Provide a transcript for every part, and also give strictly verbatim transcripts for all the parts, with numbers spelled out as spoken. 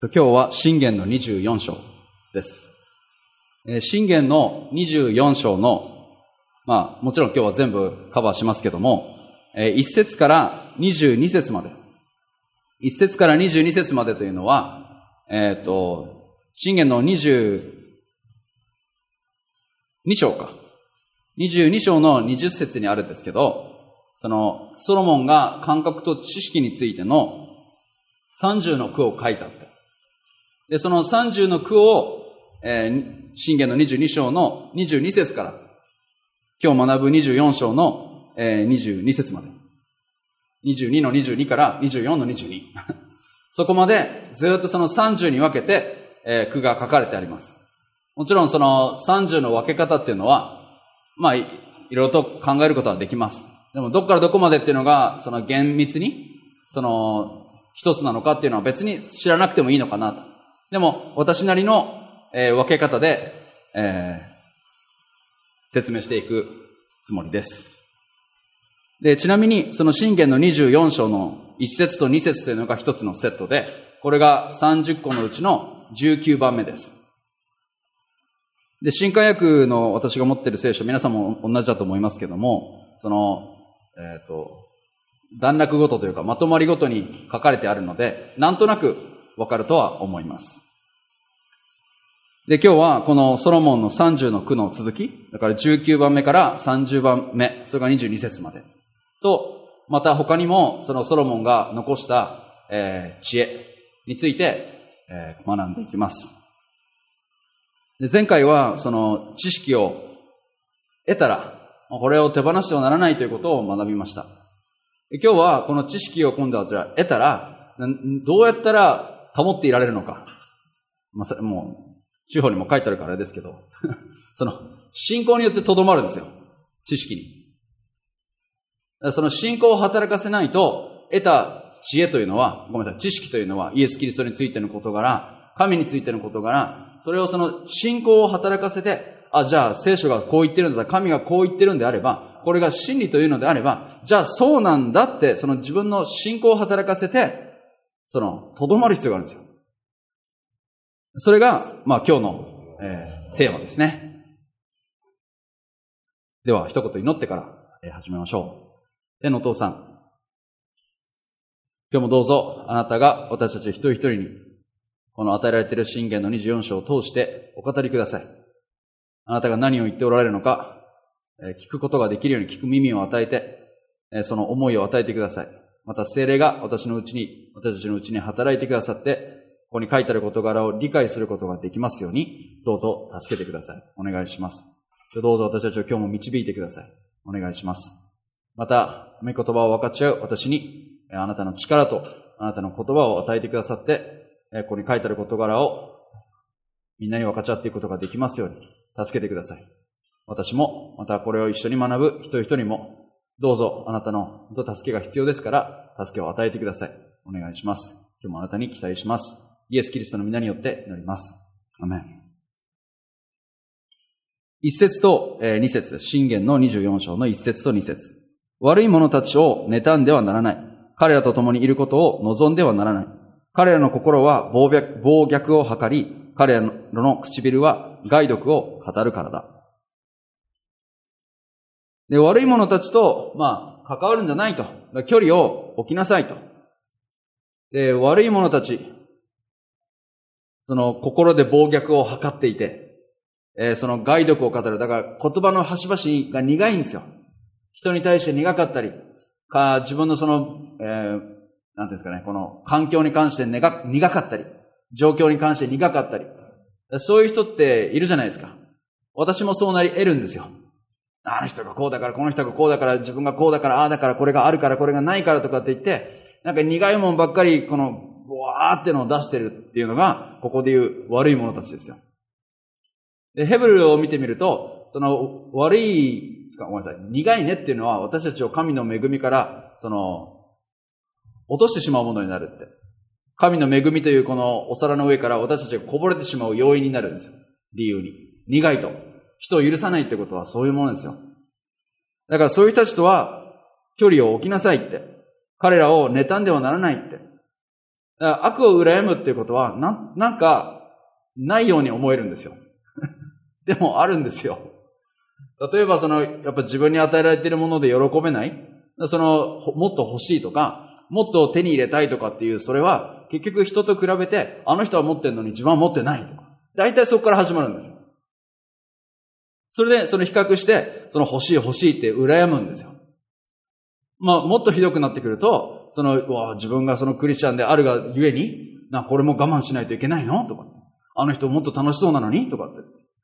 今日は箴言のにじゅうよん章です。箴言のにじゅうよん章の、まあもちろん今日は全部カバーしますけども、いち節からにじゅうに節まで。いち節からにじゅうに節までというのは、えっと、箴言のにじゅうに章か。にじゅうに章のにじゅっ節にあるんですけど、そのソロモンが感覚と知識についてのさんじゅうの句を書いたって。で、そのさんじゅうの句を、えー、箴言のにじゅうに章のにじゅうに節から、今日学ぶにじゅうよん章の、えー、にじゅうに節まで。にじゅうにのにじゅうにからにじゅうよんのにじゅうに。そこまでずっとそのさんじゅうに分けて、えー、句が書かれてあります。もちろんそのさんじゅうの分け方っていうのは、まあ、い, いろいろと考えることはできます。でもどっからどこまでっていうのが、その厳密に、その一つなのかっていうのは別に知らなくてもいいのかなと。でも、私なりの、えー、分け方で、えー、説明していくつもりです。で、ちなみに、その箴言のにじゅうよん章のいち節とに節というのが一つのセットで、これがさんじゅっこのうちのじゅうきゅうばんめです。で、新海訳の私が持っている聖書、皆さんも同じだと思いますけども、その、えっと、段落ごとというか、まとまりごとに書かれてあるので、なんとなくわかるとは思います。で、今日はこのソロモンのさんじゅうの句の続き、だからじゅうきゅうばんめからさんじゅうばんめ、それからにじゅうに節まで。と、また他にもそのソロモンが残した、えー、知恵について、えー、学んでいきます。で、前回はその知識を得たら、これを手放してはならないということを学びました。で、今日はこの知識を今度はじゃあ得たら、どうやったら保っていられるのか。まあ、もう、地方にも書いてあるからあれですけど、その、信仰によってとどまるんですよ。知識に。その信仰を働かせないと、得た知恵というのは、ごめんなさい、知識というのは、イエス・キリストについての事柄、神についての事柄、それをその信仰を働かせて、あ、じゃあ聖書がこう言ってるんだ、神がこう言ってるんであれば、これが真理というのであれば、じゃあそうなんだって、その自分の信仰を働かせて、その、とどまる必要があるんですよ。それが、まあ今日の、えー、テーマですね。では、一言祈ってから、えー、始めましょう。天のお父さん、今日もどうぞ、あなたが私たち一人一人に、この与えられている箴言のにじゅうよん章を通してお語りください。あなたが何を言っておられるのか、えー、聞くことができるように聞く耳を与えて、えー、その思いを与えてください。また聖霊が私のうちに、私たちのうちに働いてくださって、ここに書いてある事柄を理解することができますように、どうぞ助けてください。お願いします。どうぞ私たちを今日も導いてください。お願いします。また、御言葉を分かち合う私に、あなたの力とあなたの言葉を与えてくださって、ここに書いてある事柄をみんなに分かち合っていくことができますように、助けてください。私も、またこれを一緒に学ぶ一人一人も、どうぞあなたの助けが必要ですから、助けを与えてください。お願いします。今日もあなたに期待します。イエス・キリストの皆によって祈ります。アメン。一節と二節です。箴言のにじゅうよん章の一節と二節。悪い者たちを妬んではならない。彼らと共にいることを望んではならない。彼らの心は暴虐、暴虐を図り、彼らの唇は害毒を語るからだ。で、悪い者たちと、まあ、関わるんじゃないと。距離を置きなさいと。で、悪い者たち、その心で暴虐を図っていて、えー、その害毒を語る。だから言葉の端々が苦いんですよ。人に対して苦かったり、か自分のその、えー、なんていうんですかね、この環境に関して苦、苦かったり、状況に関して苦かったり、そういう人っているじゃないですか。私もそうなり得るんですよ。あの人がこうだから、この人がこうだから、自分がこうだから、ああだから、これがあるから、これがないからとかって言って、なんか苦いもんばっかり、この、わーってのを出してるっていうのが、ここで言う悪い者たちですよ。で、ヘブルを見てみると、その悪い、ごめんなさい、苦いねっていうのは私たちを神の恵みから、その、落としてしまうものになるって。神の恵みというこのお皿の上から私たちがこぼれてしまう要因になるんですよ。理由に。苦いと。人を許さないってことはそういうものですよ。だからそういう人たちとは距離を置きなさいって。彼らを妬んではならないって。 だから悪を羨むっていうことは、な、なんか、ないように思えるんですよ。でもあるんですよ。例えばその、やっぱ自分に与えられているもので喜べない、その、もっと欲しいとか、もっと手に入れたいとかっていう、それは結局人と比べて、あの人は持ってるのに自分は持ってないとか。大体そこから始まるんですよ。それで、その比較して、その欲しい欲しいって羨むんですよ。まあ、もっとひどくなってくると、その、うわ、自分がそのクリスチャンであるがゆえに、な、これも我慢しないといけないのとか。あの人もっと楽しそうなのにとかって。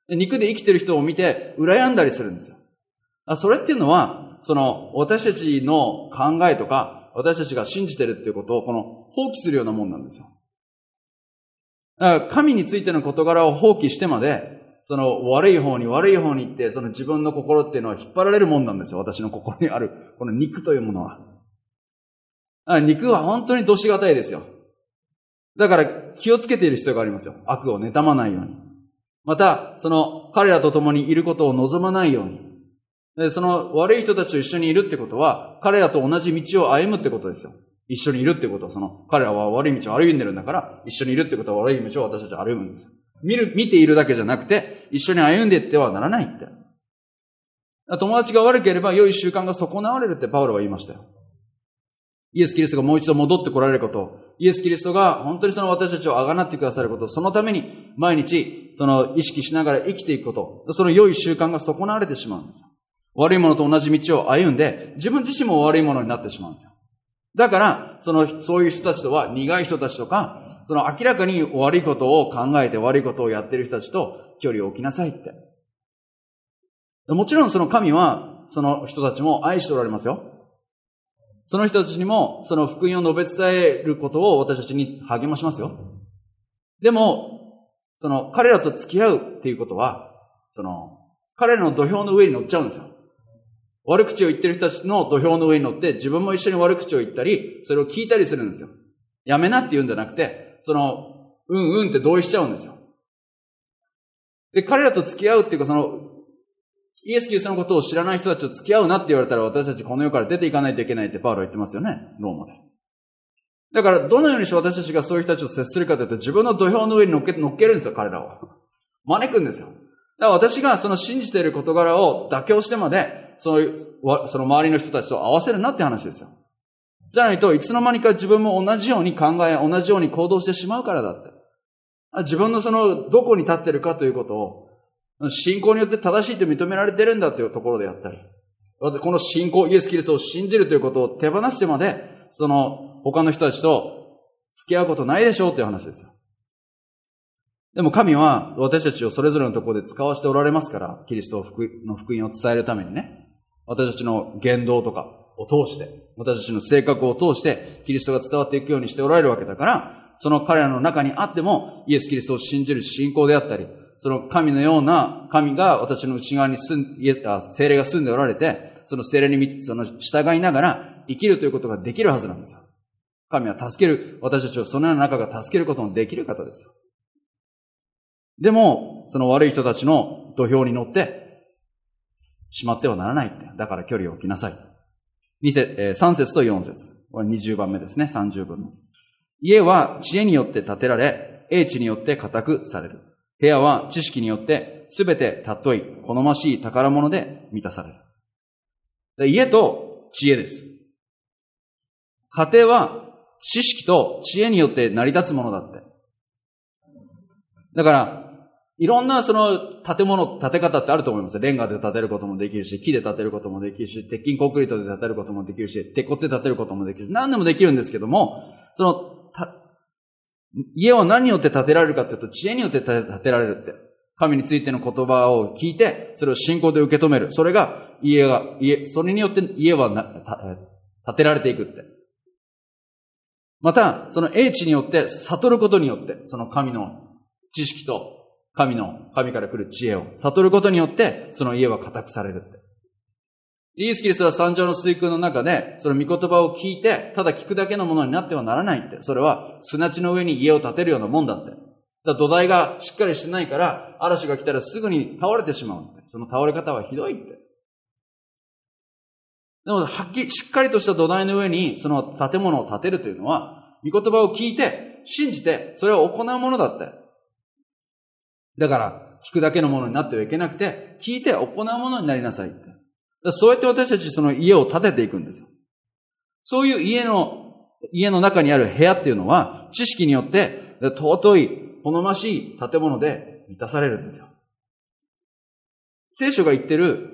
肉で生きてる人を見て、羨んだりするんですよ。それっていうのは、その、私たちの考えとか、私たちが信じてるっていうことを、この、放棄するようなもんなんですよ。だから神についての事柄を放棄してまで、その悪い方に悪い方に行って、その自分の心っていうのは引っ張られるもんなんですよ。私の心にある、この肉というものは。肉は本当にどしがたいですよ。だから気をつけている必要がありますよ。悪を妬まないように。また、その彼らと共にいることを望まないように。で、その悪い人たちと一緒にいるってことは、彼らと同じ道を歩むってことですよ。一緒にいるってことは、その彼らは悪い道を歩んでるんだから、一緒にいるってことは悪い道を私たちは歩むんですよ。見る、見ているだけじゃなくて、一緒に歩んでいってはならないって。友達が悪ければ良い習慣が損なわれるってパウロは言いましたよ。イエス・キリストがもう一度戻って来られること、イエス・キリストが本当にその私たちをあがなってくださること、そのために毎日その意識しながら生きていくこと、その良い習慣が損なわれてしまうんですよ。悪いものと同じ道を歩んで、自分自身も悪いものになってしまうんですよ。だから、その、そういう人たちとは苦い人たちとか、その明らかに悪いことを考えて悪いことをやっている人たちと距離を置きなさいって。もちろんその神は、その人たちも愛しておられますよ。その人たちにも、その福音を述べ伝えることを私たちに励ましますよ。でも、その彼らと付き合うっていうことは、その、彼らの土俵の上に乗っちゃうんですよ。悪口を言ってる人たちの土俵の上に乗って、自分も一緒に悪口を言ったり、それを聞いたりするんですよ。やめなって言うんじゃなくて、その、うんうんって同意しちゃうんですよ。で、彼らと付き合うっていうか、その、イエス・キリストのことを知らない人たちと付き合うなって言われたら、私たちこの世から出ていかないといけないってパウロは言ってますよね、ローマで。だから、どのようにして私たちがそういう人たちを接するかというと、自分の土俵の上に乗っけ、乗っけるんですよ、彼らを。招くんですよ。だから私がその信じている事柄を妥協してまで、そういう、その周りの人たちと合わせるなって話ですよ。じゃないといつの間にか自分も同じように考え、同じように行動してしまうからだって。自分のそのどこに立ってるかということを信仰によって正しいと認められてるんだというところであったり、この信仰、イエス・キリストを信じるということを手放してまで、その他の人たちと付き合うことないでしょうという話ですよ。でも神は私たちをそれぞれのところで使わせておられますから、キリストの福音を伝えるためにね、私たちの言動とかを通して、私たちの性格を通して、キリストが伝わっていくようにしておられるわけだから、その彼らの中にあっても、イエス・キリストを信じる信仰であったり、その神のような神が私の内側に住ん、イエス、あ、聖霊が住んでおられて、その聖霊にその従いながら生きるということができるはずなんですよ。神は助ける、私たちをそのような中が助けることのできる方ですよ。でも、その悪い人たちの土俵に乗って、しまってはならないって。だから距離を置きなさい。二節、えー、三節と四節。これ二十番目ですね。三十分の。家は知恵によって建てられ、英知によって固くされる。部屋は知識によってすべて尊い、好ましい宝物で満たされる。で、家と知恵です。家庭は知識と知恵によって成り立つものだって。だから、いろんなその建物、建て方ってあると思います。レンガで建てることもできるし、木で建てることもできるし、鉄筋コンクリートで建てることもできるし、鉄骨で建てることもできるし、何でもできるんですけども、その、た家は何によって建てられるかというと、知恵によって建てられるって。神についての言葉を聞いて、それを信仰で受け止める。それが家が、家、それによって家はな建てられていくって。また、その英知によって悟ることによって、その神の知識と神の、神から来る知恵を悟ることによって、その家は固くされるって。イエス・キリストは三条の水訓の中で、その御言葉を聞いて、ただ聞くだけのものになってはならないって。それは砂地の上に家を建てるようなもんだって。だから土台がしっかりしてないから、嵐が来たらすぐに倒れてしまうって。その倒れ方はひどいって。でも、はっきり、しっかりとした土台の上に、その建物を建てるというのは、御言葉を聞いて、 信じて、それを行うものだって。だから、聞くだけのものになってはいけなくて、聞いて行うものになりなさいって。そうやって私たちその家を建てていくんですよ。そういう家の、家の中にある部屋っていうのは、知識によって、尊い、好ましい建物で満たされるんですよ。聖書が言ってる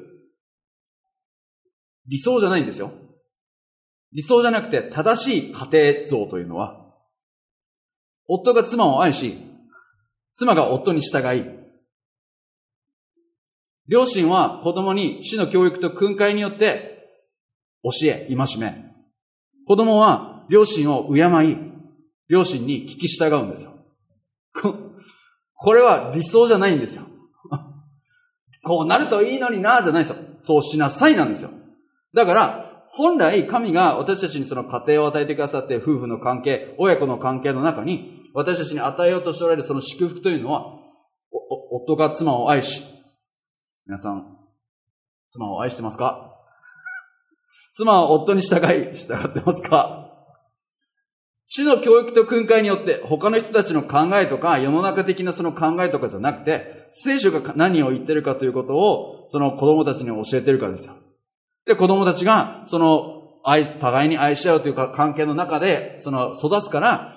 理想じゃないんですよ。理想じゃなくて正しい家庭像というのは、夫が妻を愛し、妻が夫に従い、両親は子供に主の教育と訓戒によって教え、戒め。子供は両親を敬い、両親に聞き従うんですよ。これは理想じゃないんですよ。こうなるといいのになじゃないですよ。そうしなさいなんですよ。だから、本来神が私たちにその家庭を与えてくださって、夫婦の関係、親子の関係の中に、私たちに与えようとしておられるその祝福というのは、夫が妻を愛し、皆さん、妻を愛してますか？妻は夫に従い、従ってますか？主の教育と訓戒によって、他の人たちの考えとか、世の中的なその考えとかじゃなくて、聖書が何を言ってるかということを、その子供たちに教えてるからですよ。で、子供たちが、その、愛、互いに愛し合うというか関係の中で、その、育つから、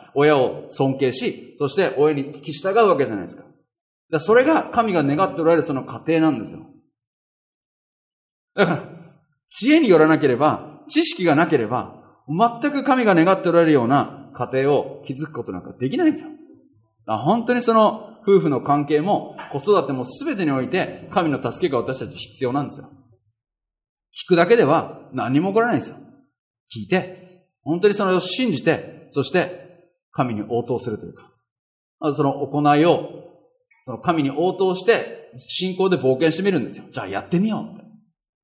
親を尊敬し、そして親に聞き従うわけじゃないですか。だそれが神が願っておられるその家庭なんですよ。だから、知恵によらなければ、知識がなければ、全く神が願っておられるような家庭を築くことなんかできないんですよ。本当にその夫婦の関係も子育ても全てにおいて神の助けが私たち必要なんですよ。聞くだけでは何にも起こらないんですよ。聞いて、本当にそれを信じて、そして神に応答するというか、その行いをその神に応答して信仰で冒険してみるんですよ。じゃあやってみようって。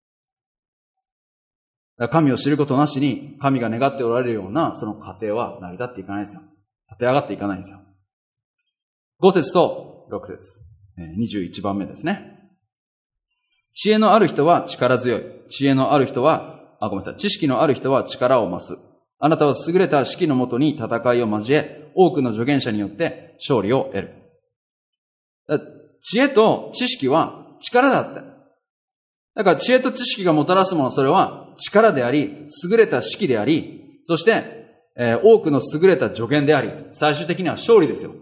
神を知ることなしに神が願っておられるようなその家庭は成り立っていかないですよ。立て上がっていかないんですよ。ご節とろく節、にじゅういちばんめですね。知恵のある人は力強い。知恵のある人は、あ、ごめんなさい。知識のある人は力を増す。あなたは優れた指揮のもとに戦いを交え、多くの助言者によって勝利を得る。知恵と知識は力だって。だから知恵と知識がもたらすもの、それは力であり、優れた指揮であり、そして、えー、多くの優れた助言であり、最終的には勝利ですよ。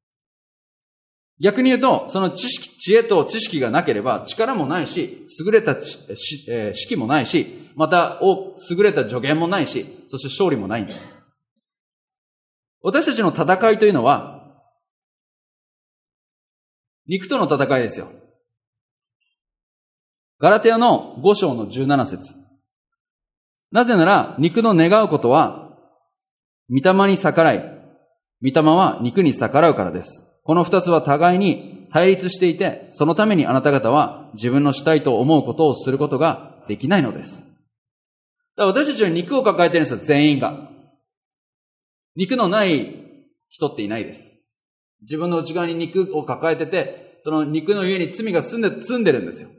逆に言うと、その知識、知恵と知識がなければ力もないし、優れた指揮もないし、また優れた助言もないし、そして勝利もないんです。私たちの戦いというのは、肉との戦いですよ。ガラテヤのご章のじゅうなな節。なぜなら、肉の願うことは、御霊に逆らい、御霊は肉に逆らうからです。この二つは互いに対立していて、そのためにあなた方は自分のしたいと思うことをすることができないのです。だから私たちは肉を抱えているんですよ、全員が。肉のない人っていないです。自分の内側に肉を抱えてて、その肉の上に罪が住んで、住んでるんですよ。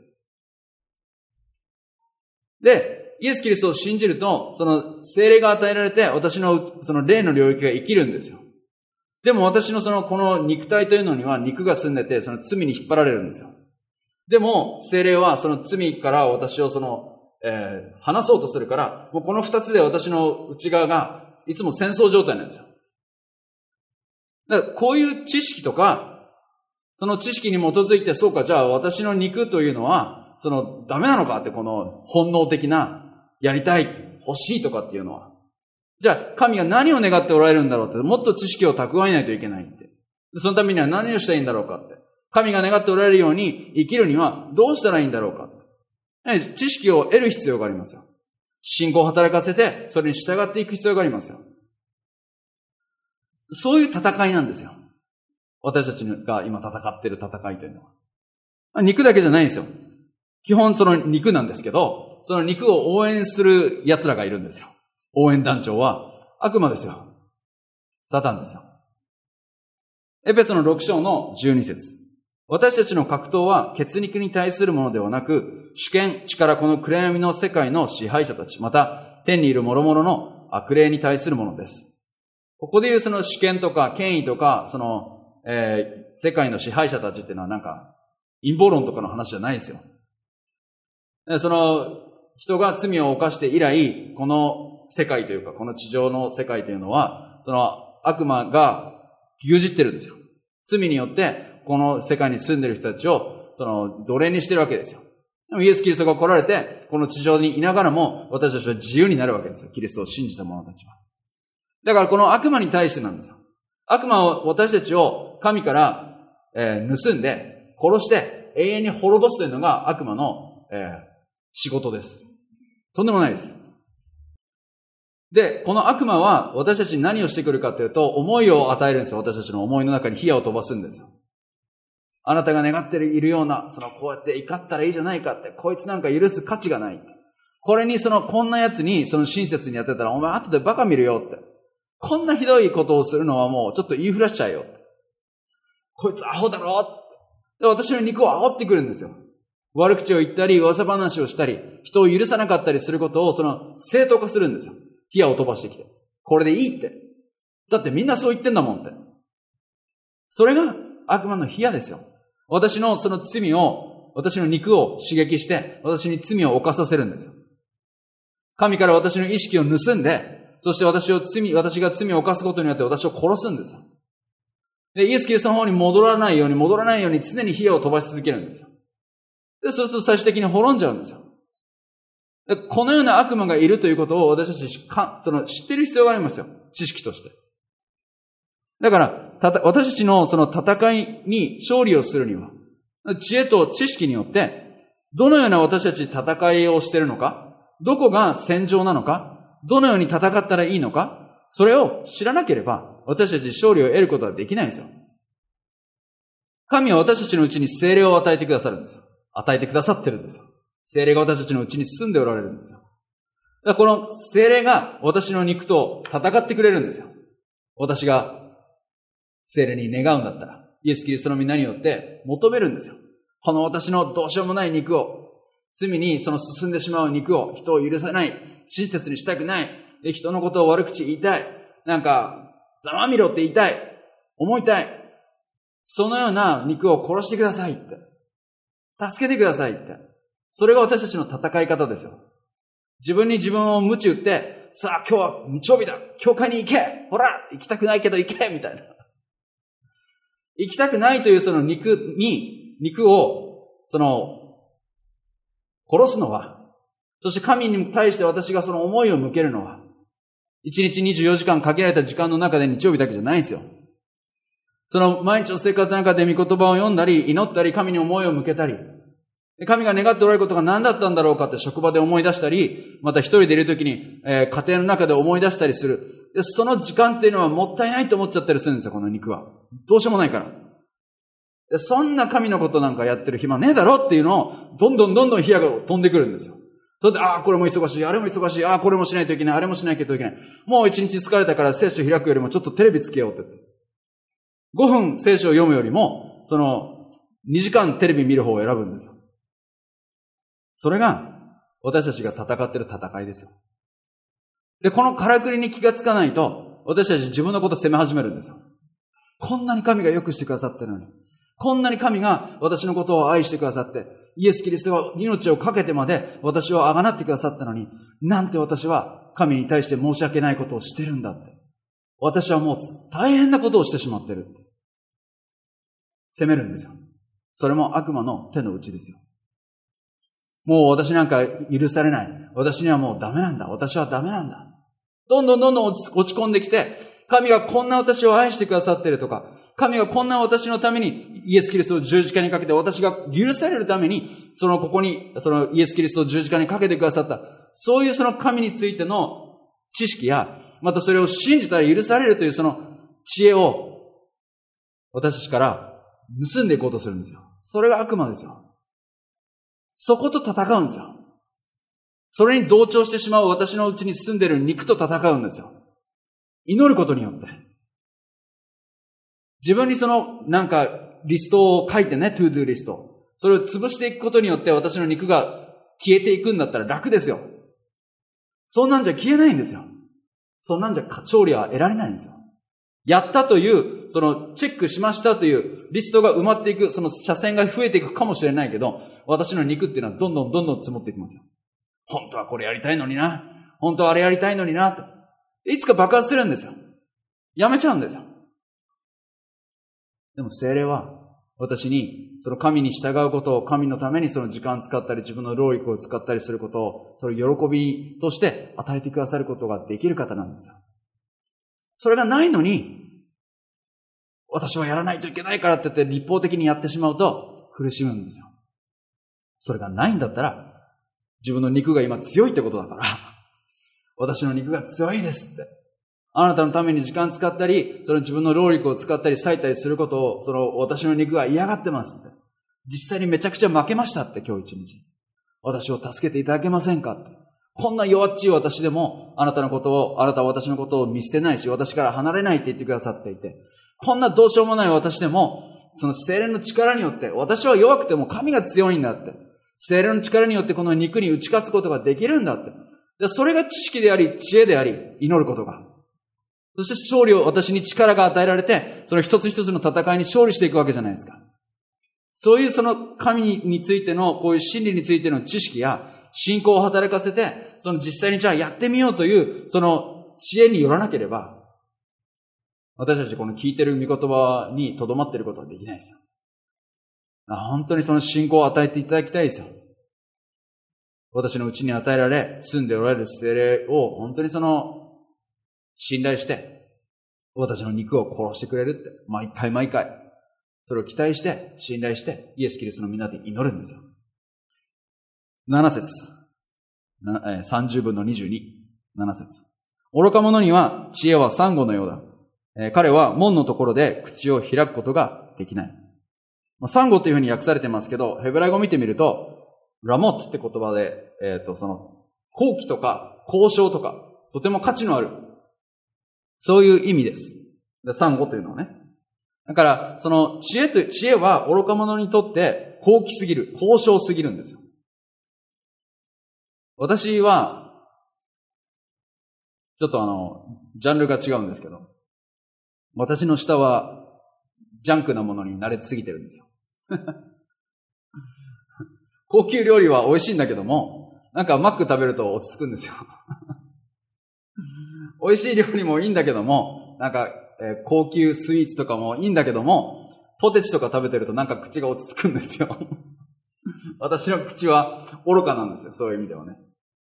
で、イエス・キリストを信じると、その聖霊が与えられて、私のその霊の領域が生きるんですよ。でも私のその、この肉体というのには肉が住んでて、その罪に引っ張られるんですよ。でも、聖霊はその罪から私をその、えー、離そうとするから、もうこの二つで私の内側がいつも戦争状態なんですよ。だからこういう知識とか、その知識に基づいて、そうか、じゃあ私の肉というのは、その、ダメなのかって、この本能的な、やりたい、欲しいとかっていうのは。じゃあ、神が何を願っておられるんだろうって、もっと知識を蓄えないといけないって。そのためには何をしたらいいんだろうかって。神が願っておられるように生きるにはどうしたらいいんだろうかって。知識を得る必要がありますよ。信仰を働かせて、それに従っていく必要がありますよ。そういう戦いなんですよ。私たちが今戦っている戦いというのは。肉だけじゃないんですよ。基本その肉なんですけど、その肉を応援する奴らがいるんですよ。応援団長は悪魔ですよ。サタンですよ。エペソのろく章のじゅうに節。私たちの格闘は血肉に対するものではなく、主権、力、この暗闇の世界の支配者たち、また天にいる諸々の悪霊に対するものです。 ここでいうその主権とか権威とか、その、えー、世界の支配者たちっていうのはなんか、陰謀論とかの話じゃないですよ。その、人が罪を犯して以来、この世界というか、この地上の世界というのは、その悪魔が牛耳ってるんですよ。罪によって、この世界に住んでる人たちを、その、奴隷にしてるわけですよ。でもイエス・キリストが来られて、この地上にいながらも、私たちは自由になるわけですよ。キリストを信じた者たちは。だからこの悪魔に対してなんですよ。悪魔を、私たちを神から、えー、盗んで、殺して、永遠に滅ぼすというのが悪魔の、えー、仕事です。とんでもないです。で、この悪魔は私たちに何をしてくるかというと、思いを与えるんですよ。私たちの思いの中に火矢を飛ばすんですよ。あなたが願っているような、そのこうやって怒ったらいいじゃないかって、こいつなんか許す価値がない。これにその、こんな奴にその親切にやってたら、お前後でバカ見るよって。こんなひどいことをするのはもうちょっと言いふらしちゃえよ。こいつアホだろって。で、私の肉を煽ってくるんですよ。悪口を言ったり、噂話をしたり、人を許さなかったりすることをその正当化するんですよ。火矢を飛ばしてきて。これでいいって。だってみんなそう言ってんだもんって。それが悪魔の火矢ですよ。私のその罪を、私の肉を刺激して、私に罪を犯させるんですよ。神から私の意識を盗んで、そして私を罪、私が罪を犯すことによって私を殺すんですよ。で、イエス・キリストの方に戻らないように、戻らないように常に火矢を飛ばし続けるんですよ。で、そうすると最終的に滅んじゃうんですよ。で、このような悪魔がいるということを私たちかその知ってる必要がありますよ。知識として。だから、たた私たちのその戦いに勝利をするには、知恵と知識によって、どのような私たち戦いをしているのか、どこが戦場なのか、どのように戦ったらいいのか、それを知らなければ、私たち勝利を得ることはできないんですよ。神は私たちのうちに聖霊を与えてくださるんですよ。与えてくださってるんですよ。聖霊が私たちのうちに住んでおられるんですよ。だからこの聖霊が私の肉と戦ってくれるんですよ。私が聖霊に願うんだったら、イエス・キリストの皆によって求めるんですよ。この私のどうしようもない肉を、罪にその進んでしまう肉を、人を許さない、親切にしたくない、で人のことを悪口言いたい、なんか、ざまみろって言いたい、思いたい。そのような肉を殺してくださいって。助けてくださいって。それが私たちの戦い方ですよ。自分に自分を鞭打って、さあ今日は日曜日だ、教会に行け、ほら行きたくないけど行けみたいな。行きたくないというその肉に、肉を、その、殺すのは、そして神に対して私がその思いを向けるのは、一日にじゅうよじかん限られた時間の中で日曜日だけじゃないんですよ。その毎日の生活の中で御言葉を読んだり、祈ったり、神に思いを向けたり、神が願っておられることが何だったんだろうかって職場で思い出したり、また一人でいるときに、えー、家庭の中で思い出したりする。で、その時間っていうのはもったいないと思っちゃったりするんですよ、この肉は。どうしようもないから。で、そんな神のことなんかやってる暇ねえだろっていうのを、どんどんどんどん火矢が飛んでくるんですよ。それで、ああ、これも忙しい、あれも忙しい、ああ、これもしないといけない、あれもしないといけない。もう一日疲れたから聖書開くよりもちょっとテレビつけようって。ごふん聖書を読むよりも、その、にじかんテレビ見る方を選ぶんですよ。それが、私たちが戦っている戦いですよ。で、このからくりに気がつかないと、私たち自分のことを責め始めるんですよ。こんなに神が良くしてくださってるのに。こんなに神が私のことを愛してくださって、イエス・キリストが命をかけてまで私をあがなってくださったのに、なんて私は神に対して申し訳ないことをしてるんだって。私はもう大変なことをしてしまってるって。責めるんですよ。それも悪魔の手の内ですよ。もう私なんか許されない。私にはもうダメなんだ。私はダメなんだ。どんどんどんどん落ち込んできて、神がこんな私を愛してくださっているとか、神がこんな私のためにイエス・キリストを十字架にかけて、私が許されるために、そのここに、そのイエス・キリストを十字架にかけてくださった。そういうその神についての知識や、またそれを信じたら許されるというその知恵を、私たちから盗んでいこうとするんですよ。それが悪魔ですよ。そこと戦うんですよ。それに同調してしまう私のうちに住んでいる肉と戦うんですよ。祈ることによって。自分にそのなんかリストを書いてね、トゥードゥーリスト。それを潰していくことによって私の肉が消えていくんだったら楽ですよ。そんなんじゃ消えないんですよ。そんなんじゃ勝利は得られないんですよ。 やったという、そのチェックしましたというリストが埋まっていく、その車線が増えていくかもしれないけど、私の肉っていうのはどんどんどんどん積もっていきますよ。本当はこれやりたいのにな。本当はあれやりたいのにな。といつか爆発するんですよ。やめちゃうんですよ。でも聖霊は私にその神に従うことを、神のためにその時間を使ったり自分の労力を使ったりすることを、それを喜びとして与えてくださることができる方なんですよ。それがないのに、私はやらないといけないからって言って立法的にやってしまうと苦しむんですよ。それがないんだったら、自分の肉が今強いってことだから、私の肉が強いですって。あなたのために時間使ったり、その自分の労力を使ったり割いたりすることを、その私の肉が嫌がってますって。実際にめちゃくちゃ負けましたって、今日一日。私を助けていただけませんかって。こんな弱っちい私でも、あなたのことを、あなたは私のことを見捨てないし、私から離れないって言ってくださっていて、こんなどうしようもない私でも、その聖霊の力によって、私は弱くても神が強いんだって。聖霊の力によってこの肉に打ち勝つことができるんだって。でそれが知識であり、知恵であり、祈ることが。そして勝利を私に力が与えられて、その一つ一つの戦いに勝利していくわけじゃないですか。そういうその神についての、こういう真理についての知識や信仰を働かせて、その実際にじゃあやってみようという、その知恵によらなければ、私たちこの聞いてる御言葉に留まっていることはできないですよ。本当にその信仰を与えていただきたいですよ。私のうちに与えられ、住んでおられる聖霊を本当にその信頼して、私の肉を殺してくれるって、毎回毎回、それを期待して、信頼して、イエス・キリストの皆で祈るんですよ。なな節。さんじゅうぶんのにじゅうに。なな節。愚か者には知恵はサンゴのようだ。えー、彼は門のところで口を開くことができない。まあ、サンゴというふうに訳されてますけど、ヘブライ語を見てみると、ラモッツって言葉で、えっと、その、好奇とか交渉とか、とても価値のある、そういう意味です。でサンゴというのはね。だから、その知恵と、知恵は愚か者にとって好奇すぎる、交渉すぎるんですよ。私は、ちょっとあの、ジャンルが違うんですけど、私の舌はジャンクなものに慣れすぎてるんですよ。高級料理は美味しいんだけども、なんかマック食べると落ち着くんですよ。美味しい料理もいいんだけども、なんか、えー、高級スイーツとかもいいんだけども、ポテチとか食べてるとなんか口が落ち着くんですよ。私の口は愚かなんですよ、そういう意味ではね。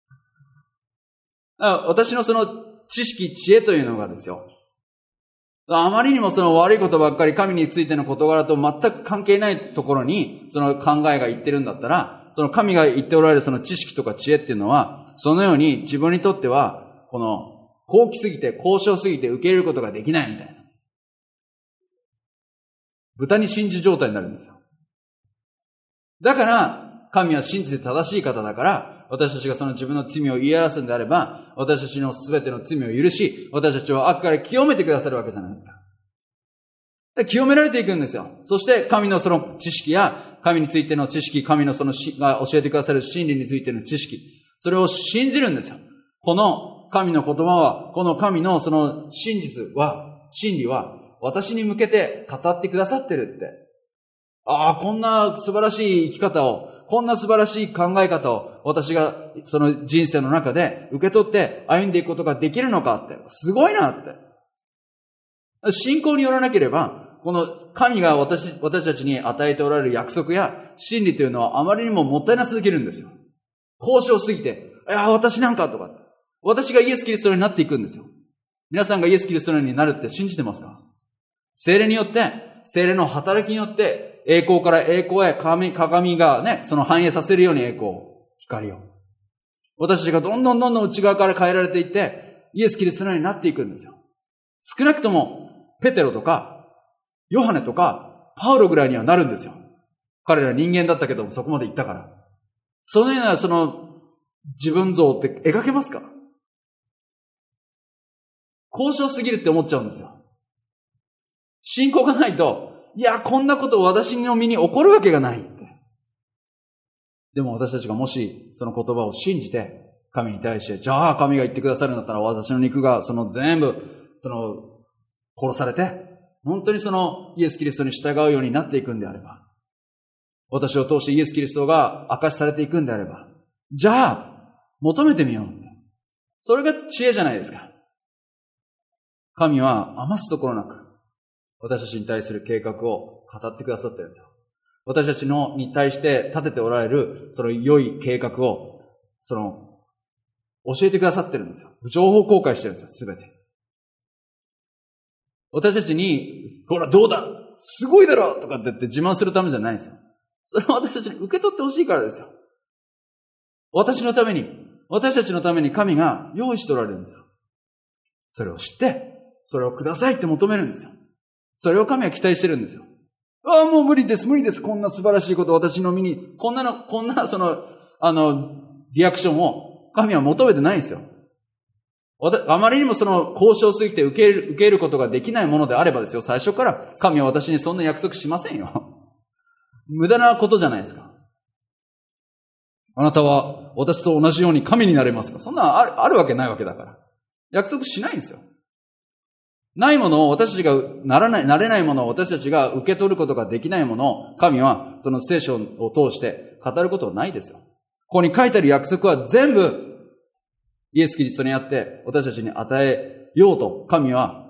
だから私のその知識、知恵というのがですよ、あまりにもその悪いことばっかり神についての事柄と全く関係ないところにその考えが言ってるんだったら、その神が言っておられるその知識とか知恵っていうのは、そのように自分にとっては、この好奇すぎて交渉すぎて受け入れることができないみたいな。豚に真珠状態になるんですよ。だから、神は真実で正しい方だから、私たちがその自分の罪を言い表すんであれば、私たちのすべての罪を許し、私たちを悪から清めてくださるわけじゃないですか。で清められていくんですよ。そして神のその知識や、神についての知識、神のそのしが教えてくださる真理についての知識、それを信じるんですよ。この神の言葉は、この神のその真実は、真理は、私に向けて語ってくださってるって。ああ、こんな素晴らしい生き方を、こんな素晴らしい考え方を私がその人生の中で受け取って歩んでいくことができるのかって。すごいなって。信仰によらなければ、この神が私、私たちに与えておられる約束や真理というのはあまりにももったいなすぎるんですよ。交渉すぎて、いや、私なんかとか。私がイエス・キリストになっていくんですよ。皆さんがイエス・キリストになるって信じてますか？聖霊によって、聖霊の働きによって、栄光から栄光へ鏡、鏡がね、その反映させるように栄光、光を。私たちがどんどんどんどん内側から変えられていって、イエス・キリストになっていくんですよ。少なくとも、ペテロとか、ヨハネとか、パウロぐらいにはなるんですよ。彼ら人間だったけども、そこまで行ったから。そのような、その、自分像って描けますか？交渉すぎるって思っちゃうんですよ。信仰がないと、いや、こんなこと私の身に起こるわけがないって。でも私たちがもしその言葉を信じて、神に対して、じゃあ神が言ってくださるんだったら私の肉がその全部、その殺されて、本当にそのイエス・キリストに従うようになっていくんであれば、私を通してイエス・キリストが証しされていくんであれば、じゃあ、求めてみよう。それが知恵じゃないですか。神は余すところなく、私たちに対する計画を語ってくださっているんですよ。私たちのに対して立てておられる、その良い計画を、その、教えてくださってるんですよ。情報公開してるんですよ、すべて。私たちに、ほら、どうだすごいだろとかって言って自慢するためじゃないんですよ。それは私たちに受け取ってほしいからですよ。私のために、私たちのために神が用意しておられるんですよ。それを知って、それをくださいって求めるんですよ。それを神は期待してるんですよ。ああ、もう無理です、無理です。こんな素晴らしいことを私の身に、こんなの、こんな、その、あの、リアクションを神は求めてないんですよ。あまりにもその交渉すぎて受ける、受けることができないものであればですよ、最初から神は私にそんな約束しませんよ。無駄なことじゃないですか。あなたは私と同じように神になれますか？そんなある、あるわけないわけだから。約束しないんですよ。ないものを私たちがならない、なれないものを私たちが受け取ることができないものを神はその聖書を通して語ることはないですよ。ここに書いてある約束は全部イエス・キリストにあって私たちに与えようと神は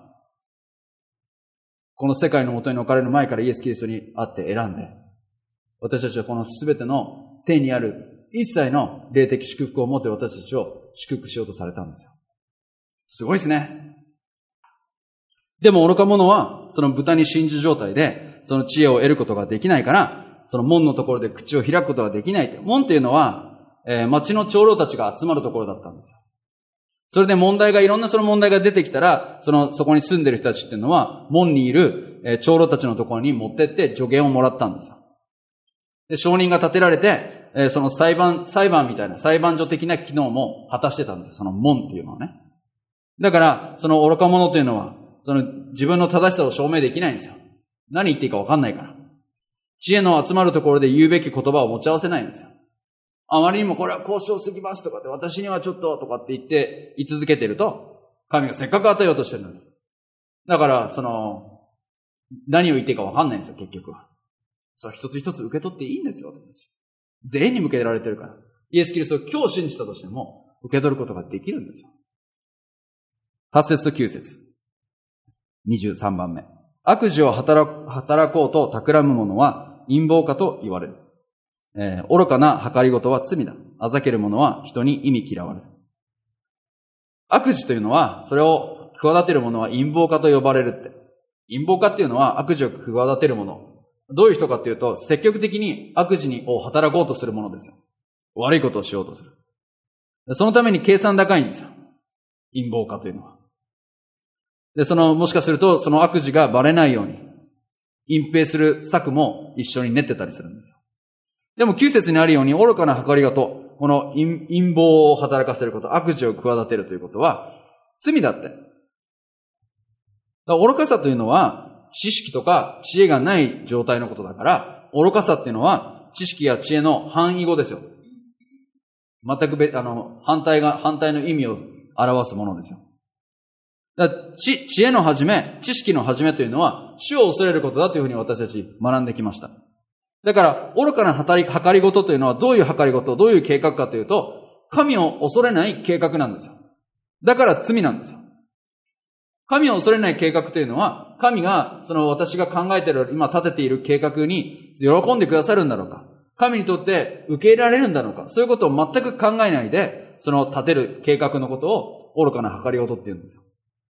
この世界の元に置かれる前からイエス・キリストにあって選んで私たちはこのすべての天にある一切の霊的祝福を持って私たちを祝福しようとされたんですよ。すごいですね。でも愚か者はその豚に真珠状態でその知恵を得ることができないからその門のところで口を開くことができない。門っていうのは、えー、町の長老たちが集まるところだったんですよ。それで問題がいろんなその問題が出てきたらそのそこに住んでる人たちっていうのは門にいる、えー、長老たちのところに持ってって助言をもらったんですよ。で証人が立てられて、えー、その裁判裁判みたいな裁判所的な機能も果たしてたんですよ。その門っていうのはね。だからその愚か者というのはその自分の正しさを証明できないんですよ。何言っていいか分かんないから。知恵の集まるところで言うべき言葉を持ち合わせないんですよ。あまりにもこれは交渉すぎますとかって私にはちょっととかって言って言い続けていると神がせっかく与えようとしてるのに。だからその何を言っていいか分かんないんですよ結局は。それ一つ一つ受け取っていいんですよ私たち。全員に向けられてるから。イエス・キリストを今日信じたとしても受け取ることができるんですよ。はち節ときゅう節。にじゅうさんばんめ。悪事を働く、働こうと企む者は陰謀家と言われる。えー、愚かな計りごとは罪だ。あざける者は人に意味嫌われる。悪事というのは、それを企てる者は陰謀家と呼ばれるって。陰謀家っていうのは悪事を企てる者。どういう人かっていうと、積極的に悪事を働こうとする者ですよ。悪いことをしようとする。そのために計算高いんですよ。陰謀家というのは。で、その、もしかすると、その悪事がバレないように、隠蔽する策も一緒に練ってたりするんですよ。でも、きゅう節にあるように、愚かな計りがと、この陰謀を働かせること、悪事を企てるということは、罪だって。だから愚かさというのは、知識とか知恵がない状態のことだから、愚かさっていうのは、知識や知恵の反義語ですよ。全く別、あの、反対が、反対の意味を表すものですよ。だ知、知恵の始め、知識の始めというのは、主を恐れることだというふうに私たち学んできました。だから、愚かな計り、計りごとというのはどういう計りごと、どういう計画かというと、神を恐れない計画なんですよ。だから罪なんですよ。神を恐れない計画というのは、神が、その私が考えている、今立てている計画に喜んでくださるんだろうか。神にとって受け入れられるんだろうか。そういうことを全く考えないで、その立てる計画のことを愚かな計りごとって言うんですよ。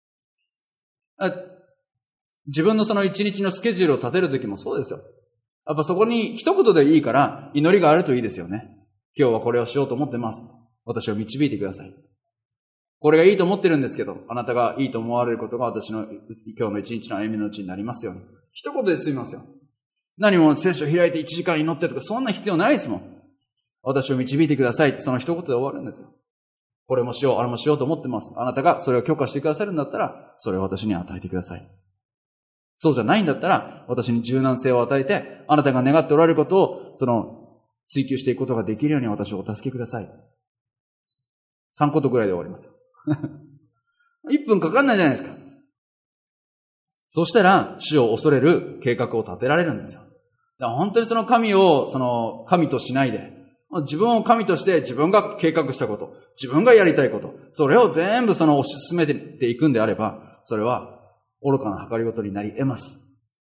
自分のその一日のスケジュールを立てるときもそうですよ。やっぱそこに一言でいいから祈りがあるといいですよね。今日はこれをしようと思ってます。私を導いてください。これがいいと思ってるんですけど、あなたがいいと思われることが私の今日の一日の歩みのうちになりますように。一言で済みますよ。何も聖書を開いて一時間祈ってとかそんな必要ないですもん。私を導いてくださいってその一言で終わるんですよ。これもしよう、あれもしようと思ってます。あなたがそれを許可してくださるんだったら、それを私に与えてください。そうじゃないんだったら、私に柔軟性を与えて、あなたが願っておられることを、その、追求していくことができるように私をお助けください。さんことぐらいで終わりますよ。いっぷんかかんないじゃないですか。 そしたら、主を恐れる計画を立てられるんですよ。だから本当にその神を、その神としないで、自分を神として自分が計画したこと、自分がやりたいこと、それを全部その推し進めていくんであれば、それは愚かな計りごとになり得ます。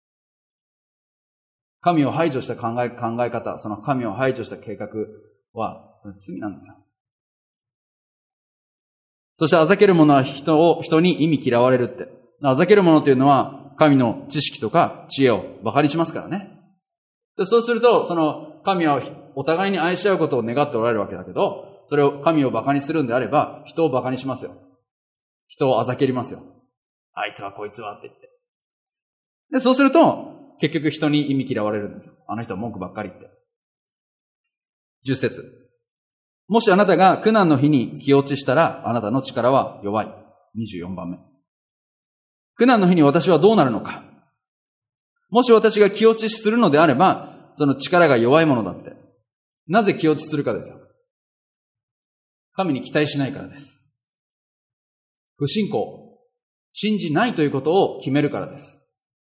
神を排除した考え、考え方、その神を排除した計画は罪なんですよ。そしてあざける者は人を、人に意味嫌われるって。あざける者というのは神の知識とか知恵を馬鹿にしますからね。でそうすると、その神はお互いに愛し合うことを願っておられるわけだけど、それを神を馬鹿にするんであれば、人を馬鹿にしますよ。人をあざけりますよ。あいつはこいつはって言って。で、そうすると、結局人に意味嫌われるんですよ。あの人は文句ばっかり言って。十節。もしあなたが苦難の日に気落ちしたら、あなたの力は弱い。二十四番目。苦難の日に私はどうなるのか。もし私が気落ちするのであれば、その力が弱いものだって。なぜ気落ちするかですよ。神に期待しないからです。不信仰、信じないということを決めるからです。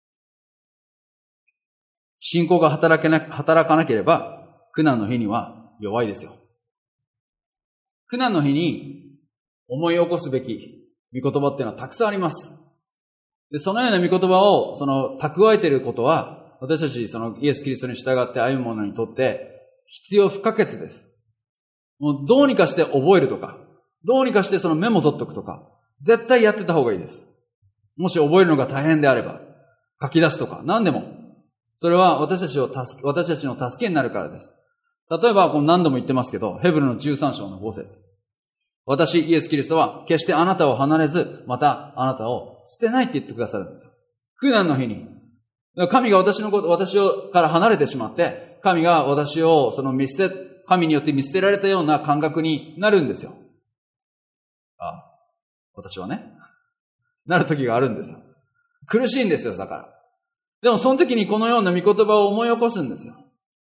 信仰が働けな、働かなければ、苦難の日には弱いですよ。苦難の日に思い起こすべき御言葉っていうのはたくさんあります。で、そのような御言葉を、その、蓄えていることは、私たち、その、イエス・キリストに従って歩む者にとって、必要不可欠です。もう、どうにかして覚えるとか、どうにかしてそのメモ取っとくとか、絶対やってた方がいいです。もし覚えるのが大変であれば、書き出すとか、何でも。それは私たちを助け、私たちの助けになるからです。例えば、この何度も言ってますけど、ヘブルのじゅうさん章のご節。私、イエス・キリストは決してあなたを離れず、またあなたを捨てないって言ってくださるんですよ。苦難の日に。神が私のこと、私をから離れてしまって、神が私をその見捨て、神によって見捨てられたような感覚になるんですよ。あ、私はね。なる時があるんですよ。苦しいんですよ、だから。でもその時にこのような御言葉を思い起こすんですよ。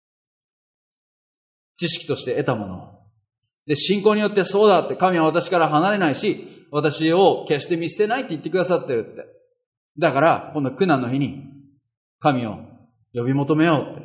知識として得たものを。で、信仰によってそうだって神は私から離れないし、私を決して見捨てないって言ってくださってるって。だから、この苦難の日に神を呼び求めようって。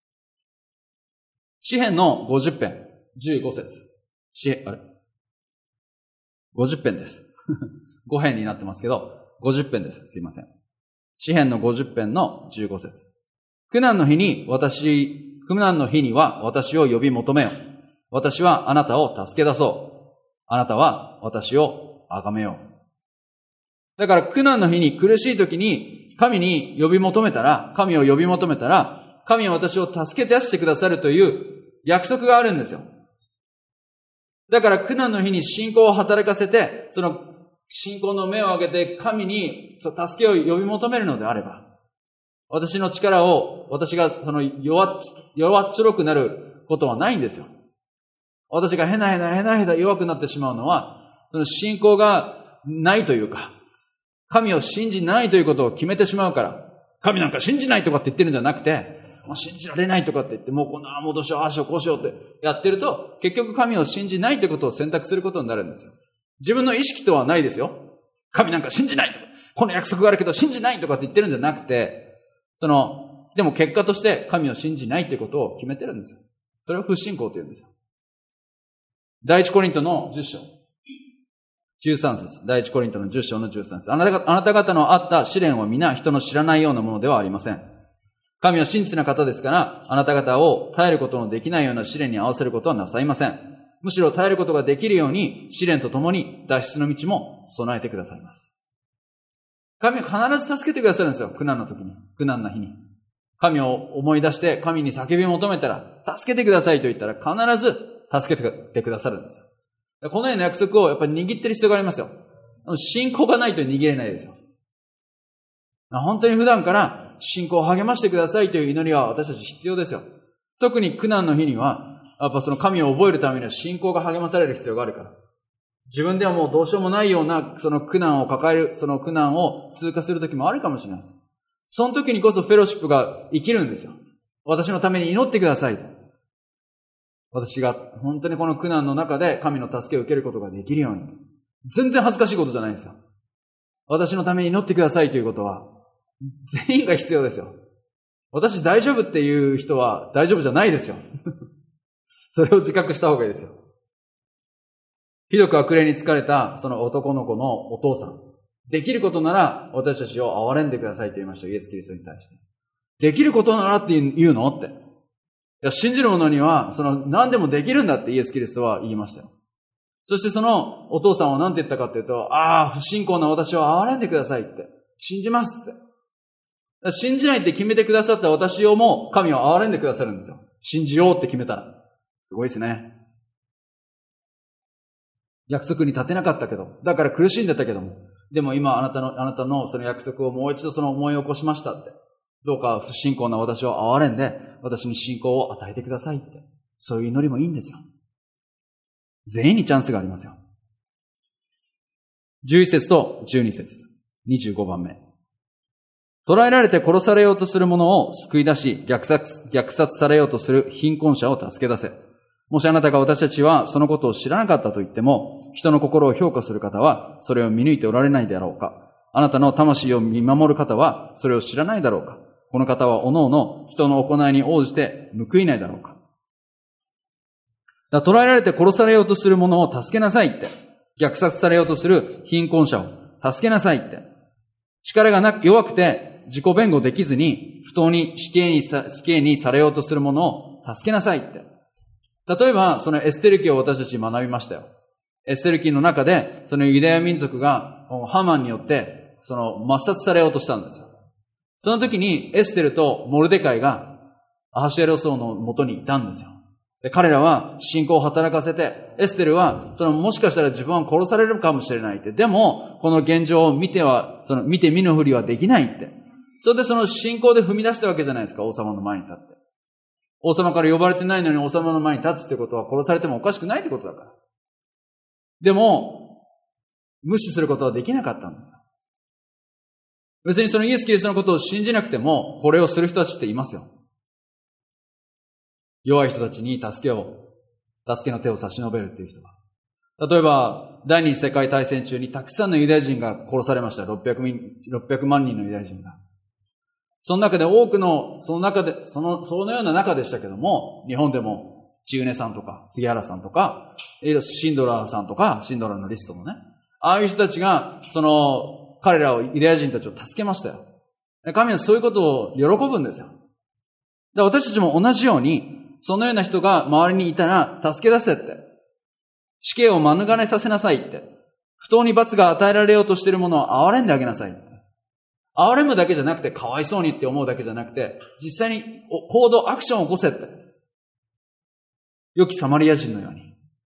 詩編のごじゅっ編、じゅうご節。詩編、あれごじゅっ編です。ご編になってますけど、ごじゅっ編です。すいません。詩編のごじゅっ編のじゅうご節。苦難の日に私、苦難の日には私を呼び求めよ。私はあなたを助け出そう。あなたは私を崇めよう。だから苦難の日に苦しい時に神に呼び求めたら、神を呼び求めたら、神は私を助け出してくださるという約束があるんですよ。だから苦難の日に信仰を働かせて、その信仰の目を上げて神に助けを呼び求めるのであれば、私の力を、私がその弱っ、弱っちょろくなることはないんですよ。私がへなへなへなへな弱くなってしまうのは、その信仰がないというか、神を信じないということを決めてしまうから、神なんか信じないとかって言ってるんじゃなくて、もう信じられないとかって言って、もうこんな、もうどうしよう、ああしよう、こうしようってやってると、結局神を信じないということを選択することになるんですよ。自分の意識とはないですよ。神なんか信じないとか、この約束があるけど信じないとかって言ってるんじゃなくて、その、でも結果として神を信じないということを決めてるんですよ。それを不信仰と言うんですよ。第一コリントのじゅっ章。じゅうさん節。第一コリントのじゅっ章のじゅうさん節。あなた、あなた方のあった試練は皆人の知らないようなものではありません。神は真実な方ですから、あなた方を耐えることのできないような試練に合わせることはなさいません。むしろ耐えることができるように、試練とともに脱出の道も備えてくださいます。神は必ず助けてくださるんですよ。苦難の時に。苦難な日に。神を思い出して神に叫び求めたら、助けてくださいと言ったら必ず助けてくださるんですよ。このような約束をやっぱり握ってる必要がありますよ。信仰がないと握れないですよ。本当に普段から信仰を励ましてくださいという祈りは私たち必要ですよ。特に苦難の日には、やっぱその神を覚えるためには信仰が励まされる必要があるから。自分ではもうどうしようもないようなその苦難を抱える、その苦難を通過する時もあるかもしれないです。その時にこそフェローシップが生きるんですよ。私のために祈ってくださいと。私が本当にこの苦難の中で神の助けを受けることができるように。全然恥ずかしいことじゃないんですよ。私のために祈ってくださいということは、 全員が必要ですよ。私大丈夫っていう人は大丈夫じゃないですよ。それを自覚した方がいいですよ。ひどく悪霊に疲れたその男の子のお父さん。できることなら私たちを憐れんでくださいと言いました。イエス・キリストに対して。できることならって言うのって。いや、信じる者には、その何でもできるんだってイエス・キリストは言いましたよ。そしてそのお父さんは何て言ったかっていうと、ああ、不信仰な私を憐れんでくださいって。信じますって。信じないって決めてくださった私をも神は憐れんでくださるんですよ。信じようって決めたら。すごいですね。約束に立てなかったけど、だから苦しんでたけども、でも今あなたの、あなたのその約束をもう一度その思い起こしましたって。どうか不信仰な私を憐れんで、私に信仰を与えてくださいって。そういう祈りもいいんですよ。全員にチャンスがありますよ。じゅういち節とじゅうに節。にじゅうごばんめ。捕らえられて殺されようとする者を救い出し、虐殺、虐殺されようとする貧困者を助け出せ。もしあなたが私たちはそのことを知らなかったと言っても、人の心を評価する方はそれを見抜いておられないであろうか。あなたの魂を見守る方はそれを知らないだろうか。この方はおのおの人の行いに応じて報いないだろうか。だから捕らえられて殺されようとする者を助けなさいって。虐殺されようとする貧困者を助けなさいって。力がなく弱くて自己弁護できずに不当に死刑にさ、死刑にされようとする者を助けなさいって。例えば、そのエステル記を私たち学びましたよ。エステル記の中で、そのユダヤ民族がハマンによって、その抹殺されようとしたんですよ。その時にエステルとモルデカイがアハシュエロス王の元にいたんですよ。で、彼らは信仰を働かせて、エステルは、そのもしかしたら自分は殺されるかもしれないって。でも、この現状を見ては、その見て見ぬふりはできないって。それでその信仰で踏み出したわけじゃないですか、王様の前に立って。王様から呼ばれてないのに王様の前に立つってことは殺されてもおかしくないってことだから。でも、無視することはできなかったんですよ。別にそのイエス・キリストのことを信じなくても、これをする人たちっていますよ。弱い人たちに助けを、助けの手を差し伸べるっていう人が。例えば、第二次世界大戦中にたくさんのユダヤ人が殺されました。ろっぴゃくまんにんのユダヤ人が。その中で多くの、その中で、その、そのような中でしたけども、日本でも、千畝さんとか、杉原さんとか、シンドラーさんとか、シンドラーのリストもね。ああいう人たちが、その、彼らを、ユダヤ人たちを助けましたよ。神はそういうことを喜ぶんですよ。で私たちも同じように、そのような人が周りにいたら、助け出せって。死刑を免れさせなさいって。不当に罰が与えられようとしているものを憐れんであげなさいって。憐れむだけじゃなくて、かわいそうにって思うだけじゃなくて、実際に行動、アクションを起こせって。良きサマリア人のように。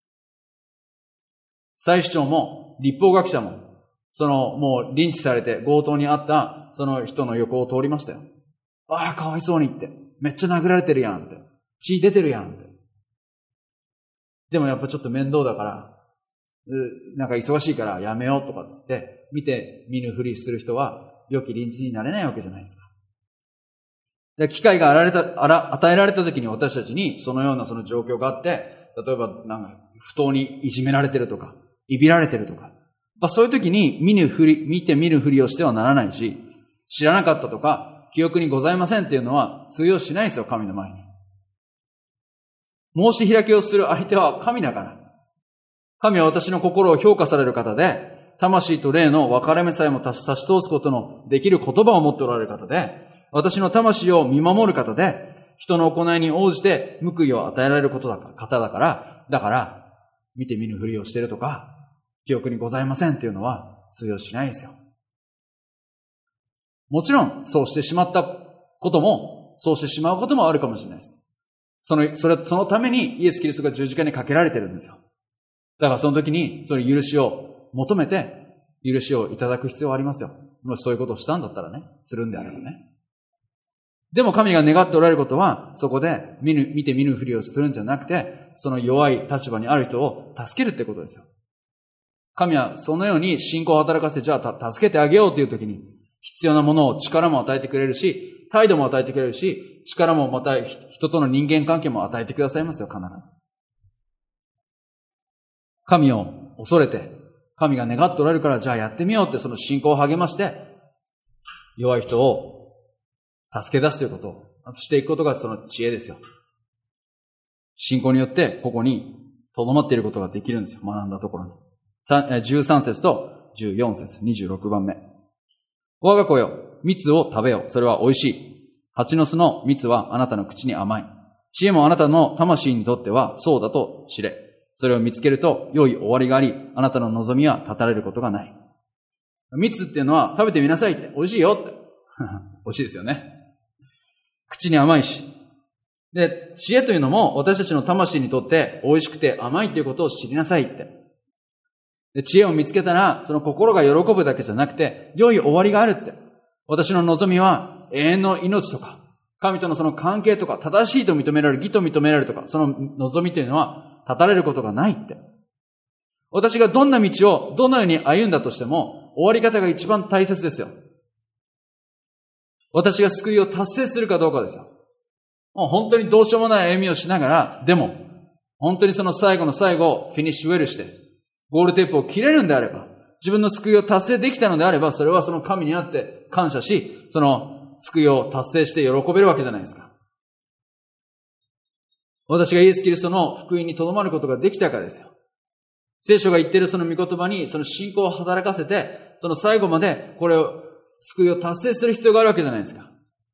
祭司長も、立法学者も、その、もう、リンチされて強盗にあった、その人の横を通りましたよ。ああ、かわいそうにって。めっちゃ殴られてるやんって。血出てるやんって。でもやっぱちょっと面倒だから、なんか忙しいからやめようとかっつって、見て見ぬふりする人は、良き臨時になれないわけじゃないですか。で機会が与えられた、与えられた時に私たちにそのようなその状況があって、例えばなんか不当にいじめられてるとか、いびられてるとか、まあ、そういう時に見ぬふり、見て見ぬふりをしてはならないし、知らなかったとか、記憶にございませんっていうのは通用しないですよ、神の前に。申し開きをする相手は神だから。神は私の心を評価される方で、魂と霊の分かれ目さえも差し通すことのできる言葉を持っておられる方で、私の魂を見守る方で、人の行いに応じて報いを与えられることだから、方だから、だから、見て見ぬふりをしているとか、記憶にございませんっていうのは通用しないですよ。もちろん、そうしてしまったことも、そうしてしまうこともあるかもしれないです。その、それ、そのためにイエス・キリストが十字架にかけられてるんですよ。だからその時に、その許しを求めて、許しをいただく必要はありますよ。もしそういうことをしたんだったらね、するんであればね。でも神が願っておられることは、そこで見ぬ、見て見ぬふりをするんじゃなくて、その弱い立場にある人を助けるってことですよ。神はそのように信仰を働かせて、じゃあ助けてあげようという時に、必要なものを力も与えてくれるし、態度も与えてくれるし、力もまた人との人間関係も与えてくださいますよ、必ず。神を恐れて、神が願っておられるから、じゃあやってみようってその信仰を励まして、 弱い人を助け出すということをしていくことがその知恵ですよ。信仰によってここに留まっていることができるんですよ。学んだところに。じゅうさん節とじゅうよん節、にじゅうろくばんめ。我が子よ、蜜を食べよ。それは美味しい。蜂の巣の蜜はあなたの口に甘い。知恵もあなたの魂にとってはそうだと知れ。それを見つけると良い終わりがあり、あなたの望みは絶たれることがない。蜜っていうのは食べてみなさいって。美味しいよって。美味しいですよね。口に甘いし。で、知恵というのも私たちの魂にとって美味しくて甘いということを知りなさいって。で、知恵を見つけたら、その心が喜ぶだけじゃなくて、良い終わりがあるって。私の望みは永遠の命とか、神とのその関係とか、正しいと認められる、義と認められるとか、その望みというのは、絶たれることがないって。私がどんな道をどのように歩んだとしても、終わり方が一番大切ですよ。私が救いを達成するかどうかですよ。もう本当にどうしようもない歩みをしながら、でも、本当にその最後の最後、フィニッシュウェルして、ゴールテープを切れるんであれば、自分の救いを達成できたのであれば、それはその神にあって感謝し、その救いを達成して喜べるわけじゃないですか。私がイエス・キリストの福音にとどまることができたかですよ。聖書が言っているその御言葉にその信仰を働かせて、その最後までこれを、救いを達成する必要があるわけじゃないですか。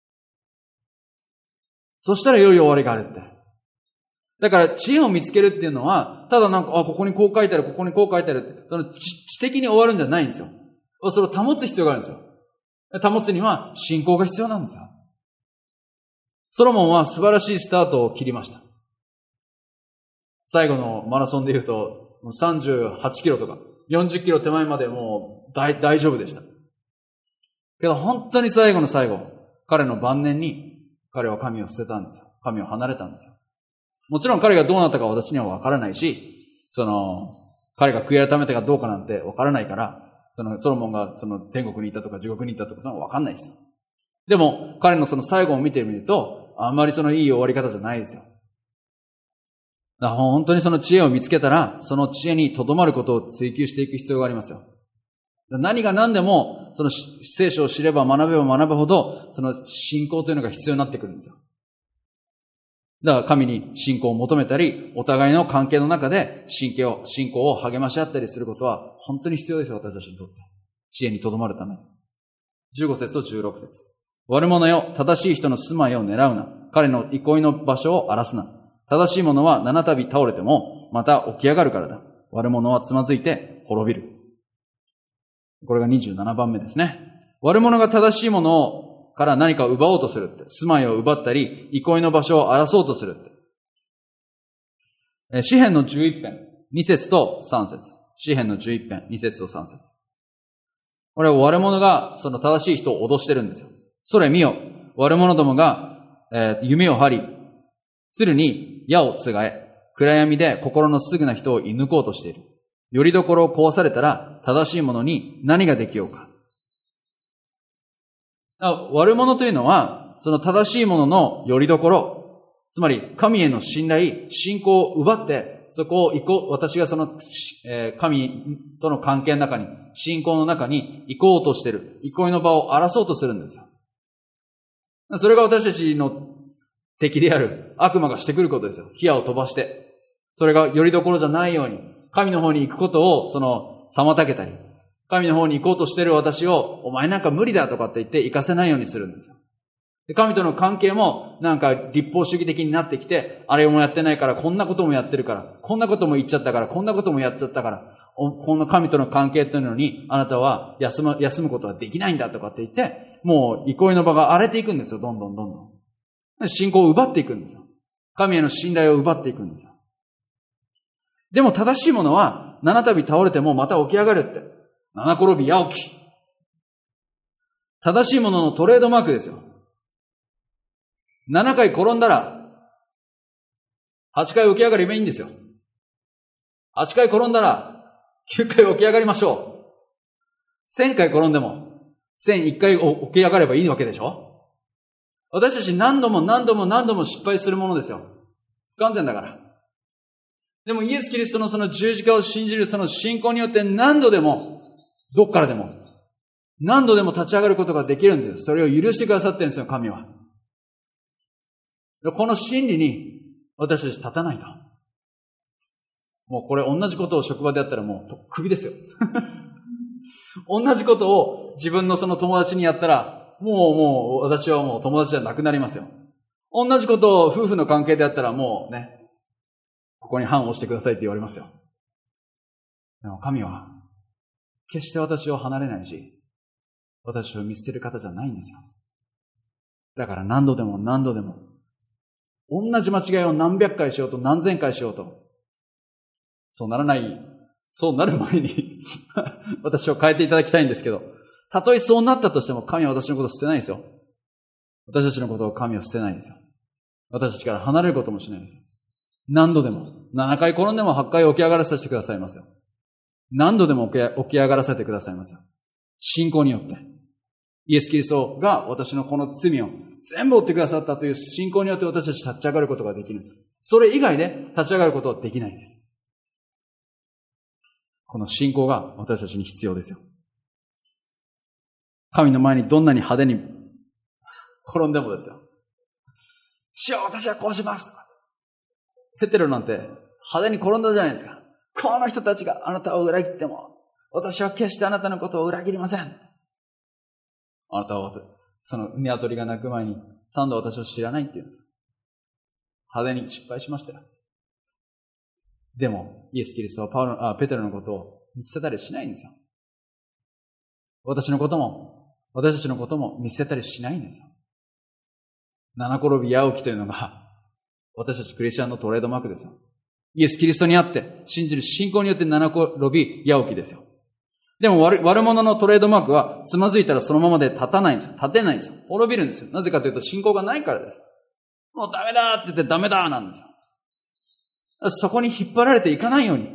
そしたら良い終わりがあるって。だから知恵を見つけるっていうのは、ただなんか、あ、ここにこう書いてある、ここにこう書いてあるって、その知的に終わるんじゃないんですよ。それを保つ必要があるんですよ。保つには信仰が必要なんですよ。ソロモンは素晴らしいスタートを切りました。最後のマラソンで言うと、さんじゅうはちキロとか、よんじゅっキロ手前までもう大、大丈夫でした。けど本当に最後の最後、彼の晩年に彼は神を捨てたんですよ。神を離れたんですよ。もちろん彼がどうなったか私にはわからないし、その、彼が悔い改めたかどうかなんてわからないから、そのソロモンがその天国に行ったとか地獄に行ったとか、そのわかんないです。でも、彼のその最後を見てみると、あんまりそのいい終わり方じゃないですよ。だから本当にその知恵を見つけたら、その知恵に留まることを追求していく必要がありますよ。何が何でも、その聖書を知れば学べば学ぶほど、その信仰というのが必要になってくるんですよ。だから神に信仰を求めたり、お互いの関係の中で信仰を、信仰を励まし合ったりすることは本当に必要ですよ、私たちにとって。知恵にとどまるために。じゅうご節とじゅうろく節。悪者よ、正しい人の住まいを狙うな。彼の憩いの場所を荒らすな。正しい者は七度倒れても、また起き上がるからだ。悪者はつまずいて滅びる。これがにじゅうななばんめですね。悪者が正しいものをから何かを奪おうとするって。住まいを奪ったり、憩いの場所を荒らそうとするって。詩編のじゅういっ編、に節とさん節。詩編のじゅういっ編、に節とさん節。これは悪者がその正しい人を脅してるんですよ。それ見よ。悪者どもが、えー、弓を張り、鶴に矢をつがえ、暗闇で心のすぐな人を射抜こうとしている。よりどころを壊されたら、正しい者に何ができようか。悪者というのは、その正しい者のよりどころ、つまり神への信頼、信仰を奪って、そこを行こう、私がその、えー、神との関係の中に、信仰の中に行こうとしている、憩いの場を荒らそうとするんですよ。それが私たちの敵である悪魔がしてくることですよ。火矢を飛ばして。それがよりどころじゃないように、神の方に行くことを、その、妨げたり、神の方に行こうとしている私を、お前なんか無理だとかって言って行かせないようにするんですよ。で、神との関係も、なんか立法主義的になってきて、あれもやってないから、こんなこともやってるから、こんなことも言っちゃったから、こんなこともやっちゃったから、この神との関係というのに、あなたは休む、休むことはできないんだとかって言って、もう憩いの場が荒れていくんですよ、どんどんどんどん。信仰を奪っていくんですよ。神への信頼を奪っていくんですよ。でも正しいものは、七度倒れてもまた起き上がるって。七転び八起き。正しいもののトレードマークですよ。七回転んだら、八回起き上がればいいんですよ。八回転んだら、九回起き上がりましょう。千回転んでも、千一回起き上がればいいわけでしょ。私たち何度も何度も何度も失敗するものですよ。不完全だから。でもイエス・キリストのその十字架を信じるその信仰によって何度でも、どっからでも、 何度でも立ち上がることができるんです。それを許してくださってるんですよ、神は。この真理に私たち立たないと。もうこれ同じことを職場でやったらもうクビですよ。同じことを自分のその友達にやったら、もうもう私はもう友達じゃなくなりますよ。同じことを夫婦の関係でやったらもうね、ここに判をしてくださいって言われますよ。でも神は決して私を離れないし、私を見捨てる方じゃないんですよ。だから何度でも何度でも、同じ間違いを何百回しようと何千回しようと、そうならない、そうなる前に私を変えていただきたいんですけど、たとえそうなったとしても神は私のことを捨てないですよ。私たちのことを神は捨てないですよ。私たちから離れることもしないですよ。何度でも、ななかい転んでもはっかい起き上がらせてくださいますよ。何度でも起き上がらせてくださいますよ。信仰によって。イエス・キリストが私のこの罪を全部負ってくださったという信仰によって私たち立ち上がることができるんです。それ以外で立ち上がることはできないんです。この信仰が私たちに必要ですよ。神の前にどんなに派手に転んでもですよ。主よ、私はこうしますとか。ペテロなんて派手に転んだじゃないですか。この人たちがあなたを裏切っても、私は決してあなたのことを裏切りません。あなたは、その鶏が鳴く前に三度私を知らないって言うんです。派手に失敗しましたよ。でも、イエス・キリストはパウロ、あ、ペテロのことを見捨てたりしないんですよ。私のことも、私たちのことも見捨てたりしないんですよ。七転び八起きというのが、私たちクリスチャンのトレードマークですよ。イエス・キリストにあって、信じる信仰によって七転び八起きですよ。でも悪、悪者のトレードマークは、つまずいたらそのままで立たないんですよ。立てないんですよ。滅びるんですよ。なぜかというと信仰がないからです。もうダメだって言ってダメだなんですよ。そこに引っ張られていかないように。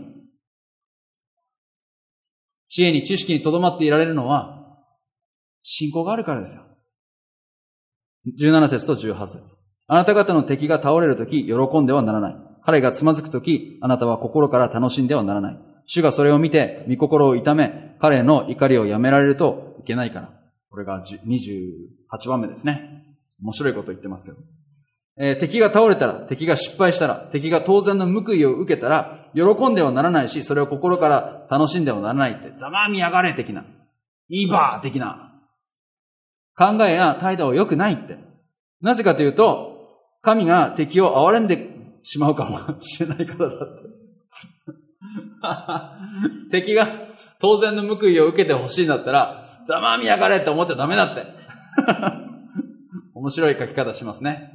知恵に知識に留まっていられるのは、信仰があるからですよ。じゅうなな節とじゅうはち節。あなた方の敵が倒れるとき、喜んではならない。彼がつまずくとき、あなたは心から楽しんではならない。主がそれを見て、御心を痛め、彼の怒りをやめられるといけないから。これがにじゅうはちばんめですね。面白いこと言ってますけど。えー、敵が倒れたら、敵が失敗したら、敵が当然の報いを受けたら、喜んではならないし、それを心から楽しんではならないって、ざまあみやがれ的な、いいばー的な、考えや態度は良くないって。なぜかというと、神が敵を憐れんでしまうかもしれないからだって。敵が当然の報いを受けてほしいんだったら、ざまあみやがれって思っちゃダメだって。面白い書き方しますね。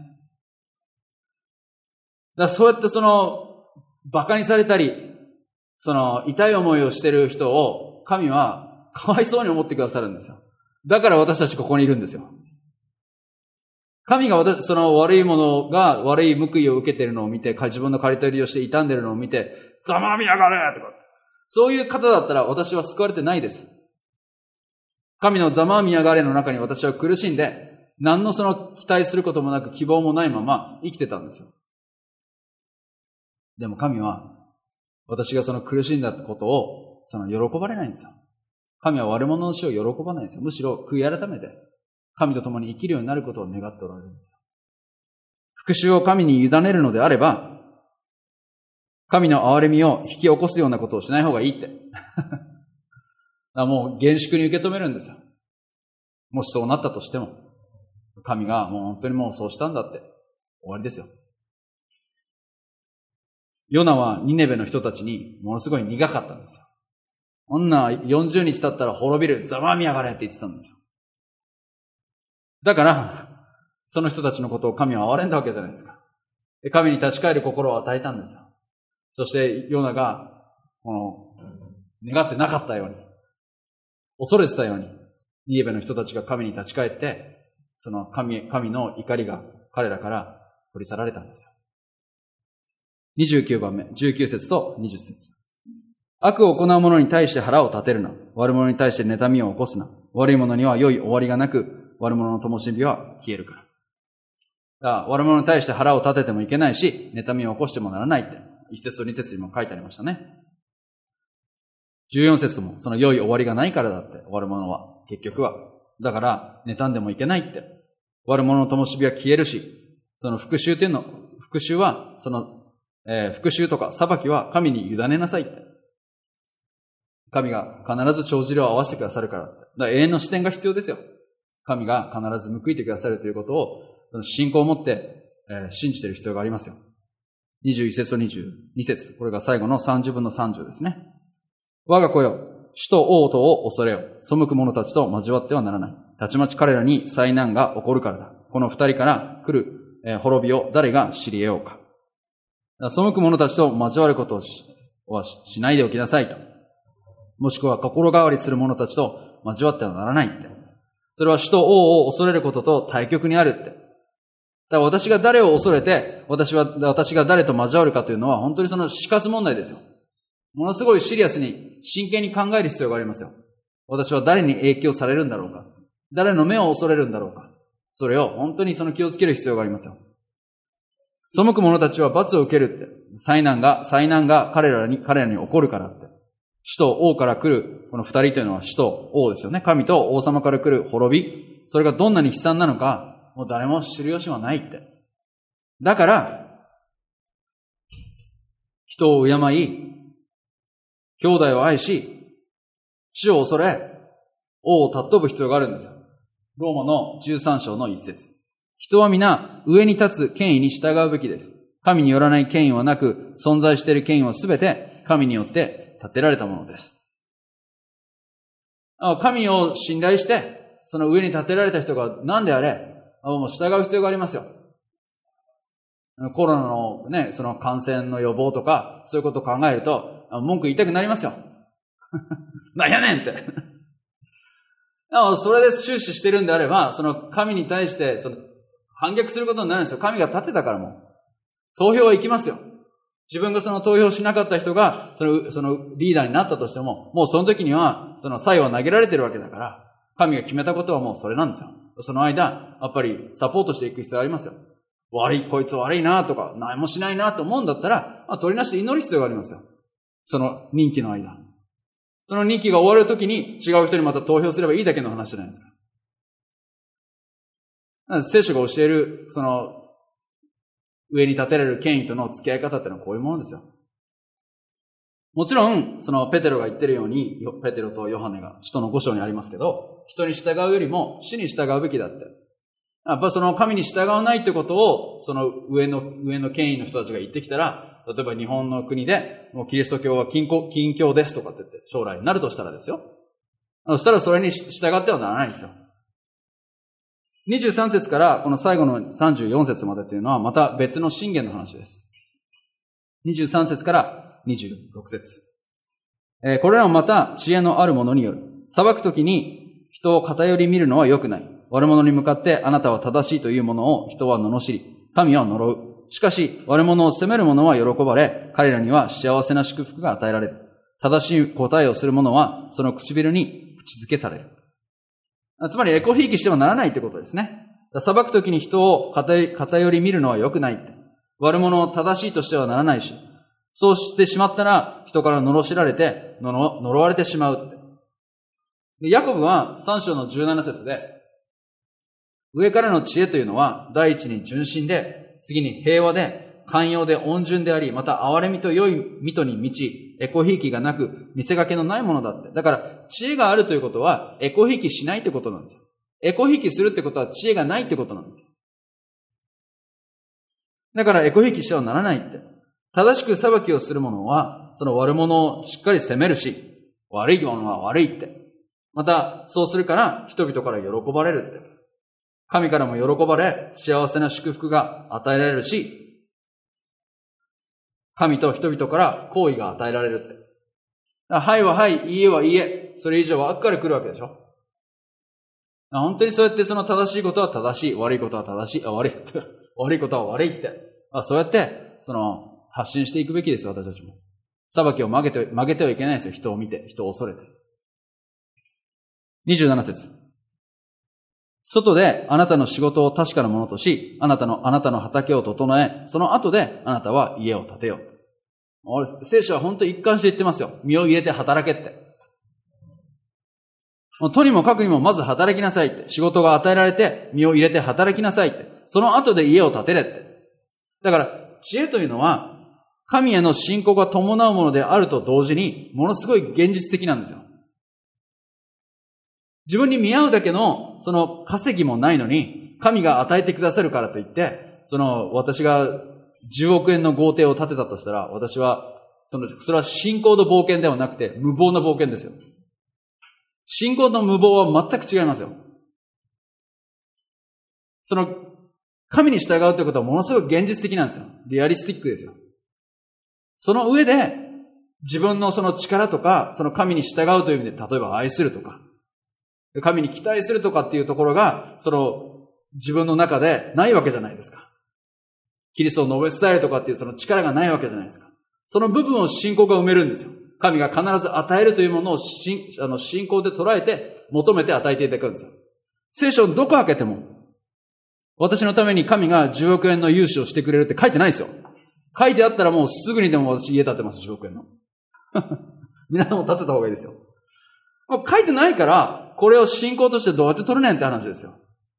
だからそうやってその、馬鹿にされたり、その、痛い思いをしている人を、神はかわいそうに思ってくださるんですよ。だから私たちここにいるんですよ。神が私、その悪いものが悪い報いを受けているのを見て、自分の刈り取りをして傷んでいるのを見て、ざまあみやがれとか。そういう方だったら私は救われてないです。神のざまあみやがれの中に私は苦しんで、何のその期待することもなく希望もないまま生きてたんですよ。でも神は、私がその苦しんだことを、その喜ばれないんですよ。神は悪者の死を喜ばないんですよ。むしろ悔い改めて、神と共に生きるようになることを願っておられるんですよ。復讐を神に委ねるのであれば、神の憐れみを引き起こすようなことをしない方がいいって。もう厳粛に受け止めるんですよ。もしそうなったとしても、神がもう本当にもうそうしたんだって終わりですよ。ヨナはニネベの人たちにものすごい苦かったんですよ。女よんじゅうにち経ったら滅びる、ざまあみやがれって言ってたんですよ。だから、その人たちのことを神は憐れんだわけじゃないですか。で、神に立ち返る心を与えたんですよ。そしてヨナが、この、願ってなかったように、恐れてたように、ニネベの人たちが神に立ち返って、その神、神の怒りが彼らから取り去られたんですよ。にじゅうきゅうばんめ、じゅうきゅう節とにじゅっ節。悪を行う者に対して腹を立てるな。悪者に対して妬みを起こすな。悪い者には良い終わりがなく、悪者の灯火は消えるから。だから悪者に対して腹を立ててもいけないし、妬みを起こしてもならないって、一節と二節にも書いてありましたね。じゅうよん節も、その良い終わりがないからだって、悪者は結局は。だから、妬んでもいけないって。悪者の灯火は消えるし、その復讐っていうの、復讐は、その、えー、復讐とか裁きは神に委ねなさいって。神が必ず帳尻を合わせてくださるから。だから永遠の視点が必要ですよ。神が必ず報いてくださるということを、その信仰を持って、えー、信じている必要がありますよ。にじゅういち節とにじゅうに節。これが最後のさんじゅうぶんのさんじゅうですね。我が子よ、主と王とを恐れよ。背く者たちと交わってはならない。たちまち彼らに災難が起こるからだ。この二人から来る、えー、滅びを誰が知り得ようか。背く者たちと交わることを し, はしないでおきなさいと。もしくは心変わりする者たちと交わってはならないって。それは主と王を恐れることと対極にあるって。だから私が誰を恐れて、私は、私が誰と交わるかというのは本当にその死活問題ですよ。ものすごいシリアスに、真剣に考える必要がありますよ。私は誰に影響されるんだろうか。誰の目を恐れるんだろうか。それを本当にその気をつける必要がありますよ。背く者たちは罰を受けるって。災難が、災難が彼らに、彼らに起こるからって。主と王から来る、この二人というのは主と王ですよね。神と王様から来る滅び。それがどんなに悲惨なのか、もう誰も知る由はないって。だから、人を敬い、兄弟を愛し、主を恐れ、王を尊ぶ必要があるんですよ。ローマのじゅうさん章の一節。人は皆上に立つ権威に従うべきです。神によらない権威はなく、存在している権威はすべて神によって立てられたものです。神を信頼して、その上に立てられた人が何であれ、もう従う必要がありますよ。コロナのね、その感染の予防とか、そういうことを考えると、文句言いたくなりますよ。なんやねんって。それで終始してるんであれば、その神に対して、その反逆することになるんですよ。神が立てたからもう。投票は行きますよ。自分がその投票しなかった人が、その、そのリーダーになったとしても、もうその時には、その才は投げられてるわけだから、神が決めたことはもうそれなんですよ。その間、やっぱりサポートしていく必要ありますよ。悪い、こいつ悪いなとか、何もしないなと思うんだったら、まあ、取りなしで祈る必要がありますよ。その任期の間。その任期が終わるときに違う人にまた投票すればいいだけの話じゃないですか。聖書が教える、その、上に立てられる権威との付き合い方ってのはこういうものですよ。もちろん、そのペテロが言ってるように、ペテロとヨハネが使徒のご章にありますけど、人に従うよりも主に従うべきだって。やっぱその神に従わないってことを、その上の、上の権威の人たちが言ってきたら、例えば日本の国で、もうキリスト教は禁教、禁教ですとかって言って、将来になるとしたらですよ。そしたらそれに従ってはならないですよ。にじゅうさん節からこの最後のさんじゅうよん節までというのはまた別の箴言の話です。にじゅうさん節からにじゅうろく節。えー、これらもまた知恵のある者による。裁くときに人を偏り見るのは良くない。悪者に向かってあなたは正しいというものを人は罵り、神は呪う。しかし悪者を責める者は喜ばれ、彼らには幸せな祝福が与えられる。正しい答えをする者はその唇に口づけされる。つまりエコひいきしてはならないってことですね。裁くときに人を偏り見るのは良くないって。悪者を正しいとしてはならないし、そうしてしまったら人から罵られて呪われてしまうって。でヤコブはさん章のじゅうなな節で、上からの知恵というのは第一に純真で、次に平和で、寛容で温順であり、また憐れみと良い意図に満ち、エコひいきがなく、見せかけのないものだって。だから、知恵があるということは、エコひいきしないってことなんですよ。エコひいきするってことは、知恵がないってことなんですよ。だから、エコひいきしてはならないって。正しく裁きをする者は、その悪者をしっかり責めるし、悪い者は悪いって。また、そうするから、人々から喜ばれるって。神からも喜ばれ、幸せな祝福が与えられるし、神と人々から好意が与えられるって。はいははい、いいえはいいえ、それ以上は後から来るわけでしょ。本当にそうやってその正しいことは正しい、悪いことは正しい、あ悪い悪いことは悪いって。そうやってその発信していくべきですよ、私たちも。裁きを曲げて曲げてはいけないですよ、人を見て、人を恐れて。にじゅうなな節。外であなたの仕事を確かなものとし、あなたの、あなたの畑を整え、その後であなたは家を建てよう。聖書は本当に一貫して言ってますよ。身を入れて働けって。 もうとにもかくにもまず働きなさいって。仕事が与えられて、身を入れて働きなさいって。その後で家を建てれって。だから、知恵というのは、神への信仰が伴うものであると同時に、ものすごい現実的なんですよ。自分に見合うだけの、その稼ぎもないのに、神が与えてくださるからといって、その、私がじゅうおくえんの豪邸を建てたとしたら、私は、その、それは信仰の冒険ではなくて、無謀な冒険ですよ。信仰と無謀は全く違いますよ。その、神に従うということはものすごく現実的なんですよ。リアリスティックですよ。その上で、自分のその力とか、その神に従うという意味で、例えば愛するとか、神に期待するとかっていうところが、その、自分の中でないわけじゃないですか。キリストを述べ伝えるとかっていうその力がないわけじゃないですか。その部分を信仰が埋めるんですよ。神が必ず与えるというものを信あの信仰で捉えて、求めて与えていただくんですよ。聖書をどこ開けても、私のために神がじゅうおくえんの融資をしてくれるって書いてないですよ。書いてあったらもうすぐにでも私家建てます、じゅうおくえんの。皆さんも建てた方がいいですよ。もう書いてないから、これを信仰としてどうやって取るねんって話ですよ。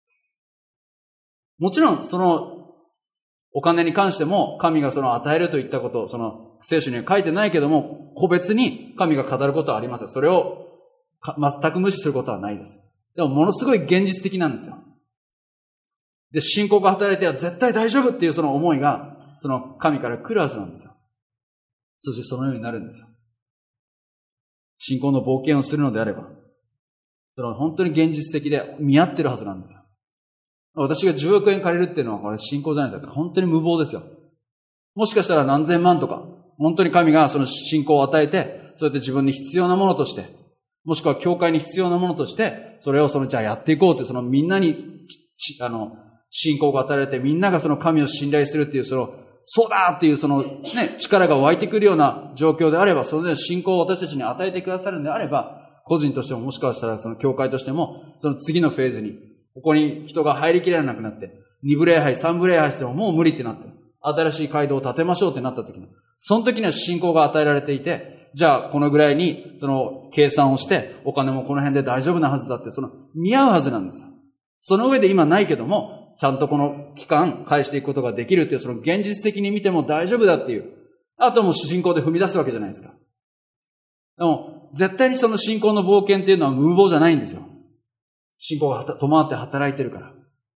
もちろん、その、お金に関しても、神がその与えるといったこと、その、聖書には書いてないけども、個別に神が語ることはありますよ。それを全く無視することはないです。でも、ものすごい現実的なんですよ。で、信仰が働いては絶対大丈夫っていうその思いが、その神から来るはずなんですよ。そしてそのようになるんですよ。信仰の冒険をするのであれば、それは本当に現実的で見合ってるはずなんですよ。私がじゅうおくえん借りるっていうのはこれ信仰じゃないですか。本当に無謀ですよ。もしかしたら何千万とか、本当に神がその信仰を与えて、そうやって自分に必要なものとして、もしくは教会に必要なものとして、それをそのじゃあやっていこうって、そのみんなに、あの、信仰が与えられて、みんながその神を信頼するっていう、その、そうだっていうそのね、力が湧いてくるような状況であれば、その信仰を私たちに与えてくださるんであれば、個人としてももしかしたらその教会としても、その次のフェーズに、ここに人が入りきれなくなって、二部礼拝、三部礼拝してももう無理ってなって、新しい街道を建てましょうってなった時に、その時には信仰が与えられていて、じゃあこのぐらいにその計算をして、お金もこの辺で大丈夫なはずだって、その見合うはずなんですよ。その上で今ないけども、ちゃんとこの期間返していくことができるっていう、その現実的に見ても大丈夫だっていう、あともう信仰で踏み出すわけじゃないですか。でも、絶対にその信仰の冒険っていうのは無謀じゃないんですよ。信仰が伴って働いてるから。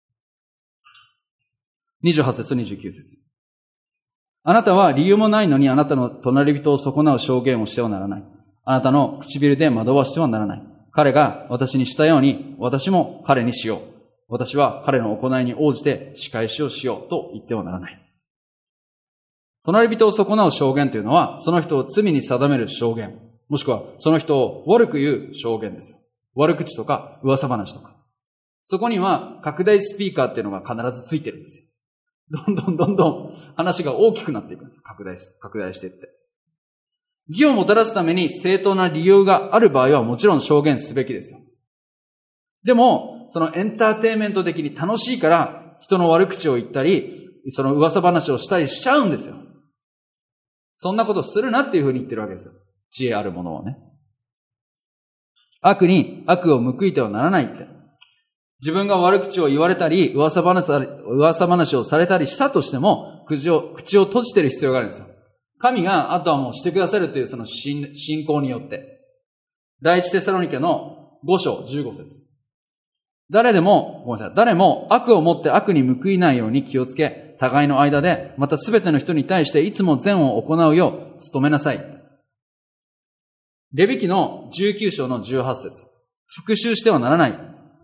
にじゅうはち節とにじゅうきゅう節。あなたは理由もないのにあなたの隣人を損なう証言をしてはならない。あなたの唇で惑わしてはならない。彼が私にしたように、私も彼にしよう。私は彼の行いに応じて仕返しをしようと言ってはならない。隣人を損なう証言というのは、その人を罪に定める証言、もしくはその人を悪く言う証言ですよ。悪口とか噂話とか。そこには拡大スピーカーっていうのが必ずついてるんですよ。どんどんどんどん話が大きくなっていくんですよ。拡大し、拡大していって。義をもたらすために正当な理由がある場合はもちろん証言すべきですよ。でも、そのエンターテインメント的に楽しいから人の悪口を言ったり、その噂話をしたりしちゃうんですよ。そんなことするなっていうふうに言ってるわけですよ。知恵あるものをね。悪に悪を報いてはならないって。自分が悪口を言われたり、噂話、噂話をされたりしたとしても、口を、口を閉じてる必要があるんですよ。神があとはもうしてくださるというその信仰によって。第一テサロニケのご章じゅうご節。誰でも、ごめんなさい、誰も悪をもって悪に報いないように気をつけ、互いの間で、またすべての人に対していつも善を行うよう努めなさい。レビ記のじゅうきゅう章のじゅうはち節。復讐してはならない。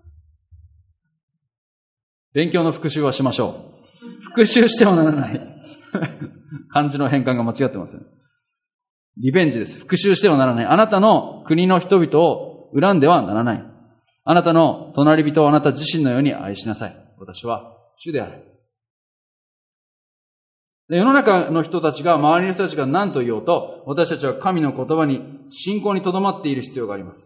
勉強の復習はしましょう。復讐してはならない。漢字の変換が間違ってますよね。リベンジです。復讐してはならない。あなたの国の人々を恨んではならない。あなたの隣人をあなた自身のように愛しなさい。私は主である。世の中の人たちが、周りの人たちが何と言おうと、私たちは神の言葉に、信仰にとどまっている必要があります。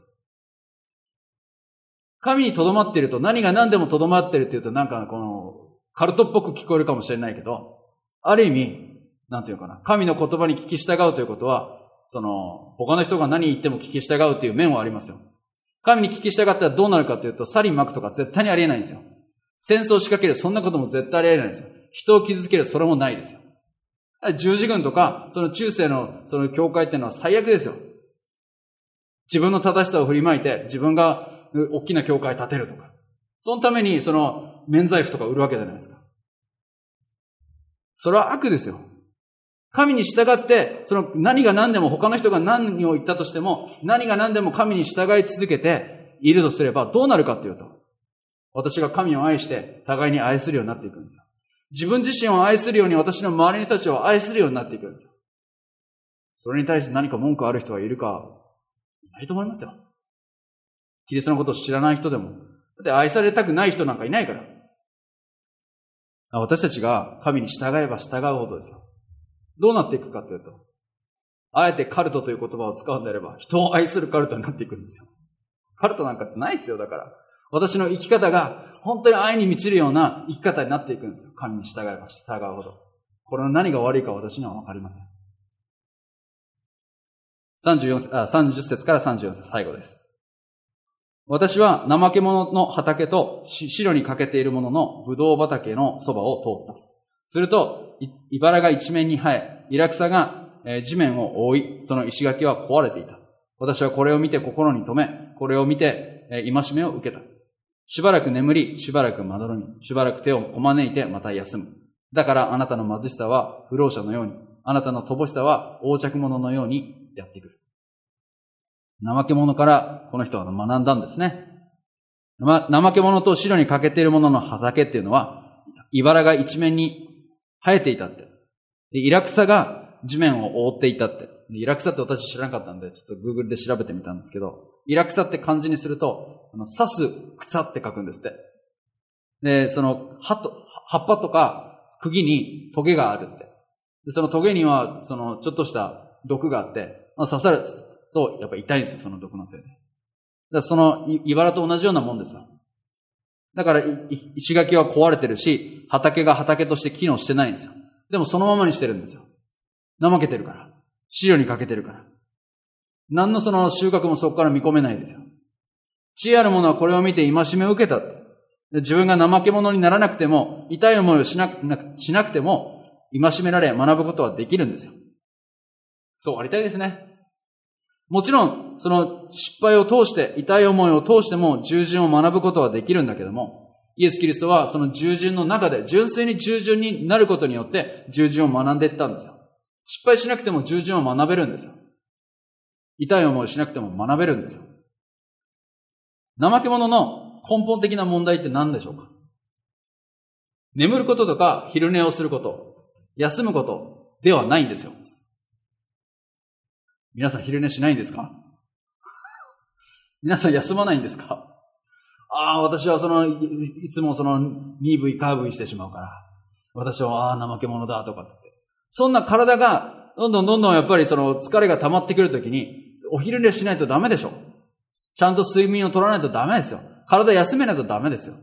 神にとどまっていると、何が何でもとどまっているっていうと、なんかこの、カルトっぽく聞こえるかもしれないけど、ある意味、なんていうかな、神の言葉に聞き従うということは、その、他の人が何言っても聞き従うという面はありますよ。 神に聞き従ったらどうなるかというと、サリン巻くとか絶対にありえないんですよ。戦争を仕掛ける、そんなことも絶対ありえないんですよ。人を傷つける、それもないですよ。十字軍とか、その中世のその教会っていうのは最悪ですよ。自分の正しさを振りまいて、自分が大きな教会建てるとか。そのために、その免罪符とか売るわけじゃないですか。それは悪ですよ。神に従って、その何が何でも他の人が何を言ったとしても、何が何でも神に従い続けているとすればどうなるかというと、私が神を愛して互いに愛するようになっていくんですよ。自分自身を愛するように私の周りの人たちを愛するようになっていくんですよ。それに対して何か文句ある人はいるか、いないと思いますよ。キリストのことを知らない人でも。だって愛されたくない人なんかいないから。私たちが神に従えば従うほどですよ。どうなっていくかというと、あえてカルトという言葉を使うんであれば、人を愛するカルトになっていくんですよ。カルトなんかってないですよ、だから。私の生き方が本当に愛に満ちるような生き方になっていくんですよ。神に従えば従うほど。これの何が悪いか私にはわかりません。さんじゅうよん、あ、さんじゅっ節からさんじゅうよん節最後です。私は怠け者の畑と白に欠けているもののブドウ畑のそばを通った。すると、茨が一面に生え、イラクサが地面を覆い、その石垣は壊れていた。私はこれを見て心に留め、これを見て戒めを受けた。しばらく眠り、しばらくまどろみ、しばらく手をこまねいてまた休む。だからあなたの貧しさは不老者のように、あなたの乏しさは横着者のようにやってくる。怠け者からこの人は学んだんですね。怠け者と白に欠けているものの畑っていうのは、茨が一面に生えていたって。で、イラクサが地面を覆っていたって。でイラクサって私知らなかったんで、ちょっと Google で調べてみたんですけど、イラクサって漢字にすると、あの刺す草って書くんですって。で、その葉と、葉っぱとか釘にトゲがあるって。で、そのトゲには、そのちょっとした毒があって、まあ、刺さるとやっぱ痛いんですよ、その毒のせいで。だからその茨と同じようなもんですよ。だから石垣は壊れてるし、畑が畑として機能してないんですよ。でもそのままにしてるんですよ。怠けてるから。飼料にかけてるから。何のその収穫もそこから見込めないんですよ。知恵ある者はこれを見て戒めを受けた。自分が怠け者にならなくても、痛い思いをしなく、しなくても、戒められ学ぶことはできるんですよ。そうありたいですね。もちろん、その失敗を通して、痛い思いを通しても従順を学ぶことはできるんだけども、イエス・キリストはその従順の中で、純粋に従順になることによって従順を学んでいったんですよ。失敗しなくても従順を学べるんですよ。痛い思いをしなくても学べるんですよ。怠け者の根本的な問題って何でしょうか？眠ることとか昼寝をすること、休むことではないんですよ。皆さん昼寝しないんですか？皆さん休まないんですか？ああ、私はその、いつもその、鈍いカーブにしてしまうから。私は、ああ、怠け者だとかって。そんな体が、どんどんどんどんやっぱりその疲れが溜まってくるときに、お昼寝しないとダメでしょ。ちゃんと睡眠を取らないとダメですよ。体休めないとダメですよ。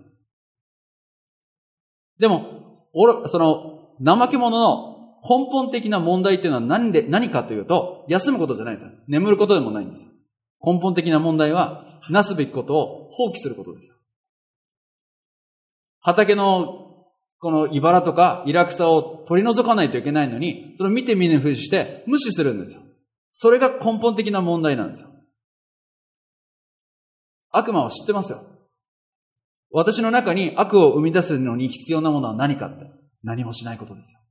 でも、おその、怠け者の根本的な問題っていうのは何で、何かというと、休むことじゃないんですよ。眠ることでもないんですよ。根本的な問題は、なすべきことを放棄することですよ。畑の、この茨とかイラクサを取り除かないといけないのに、それを見て見ぬふりして無視するんですよ。それが根本的な問題なんですよ。悪魔は知ってますよ。私の中に悪を生み出すのに必要なものは何かって、何もしないことですよ。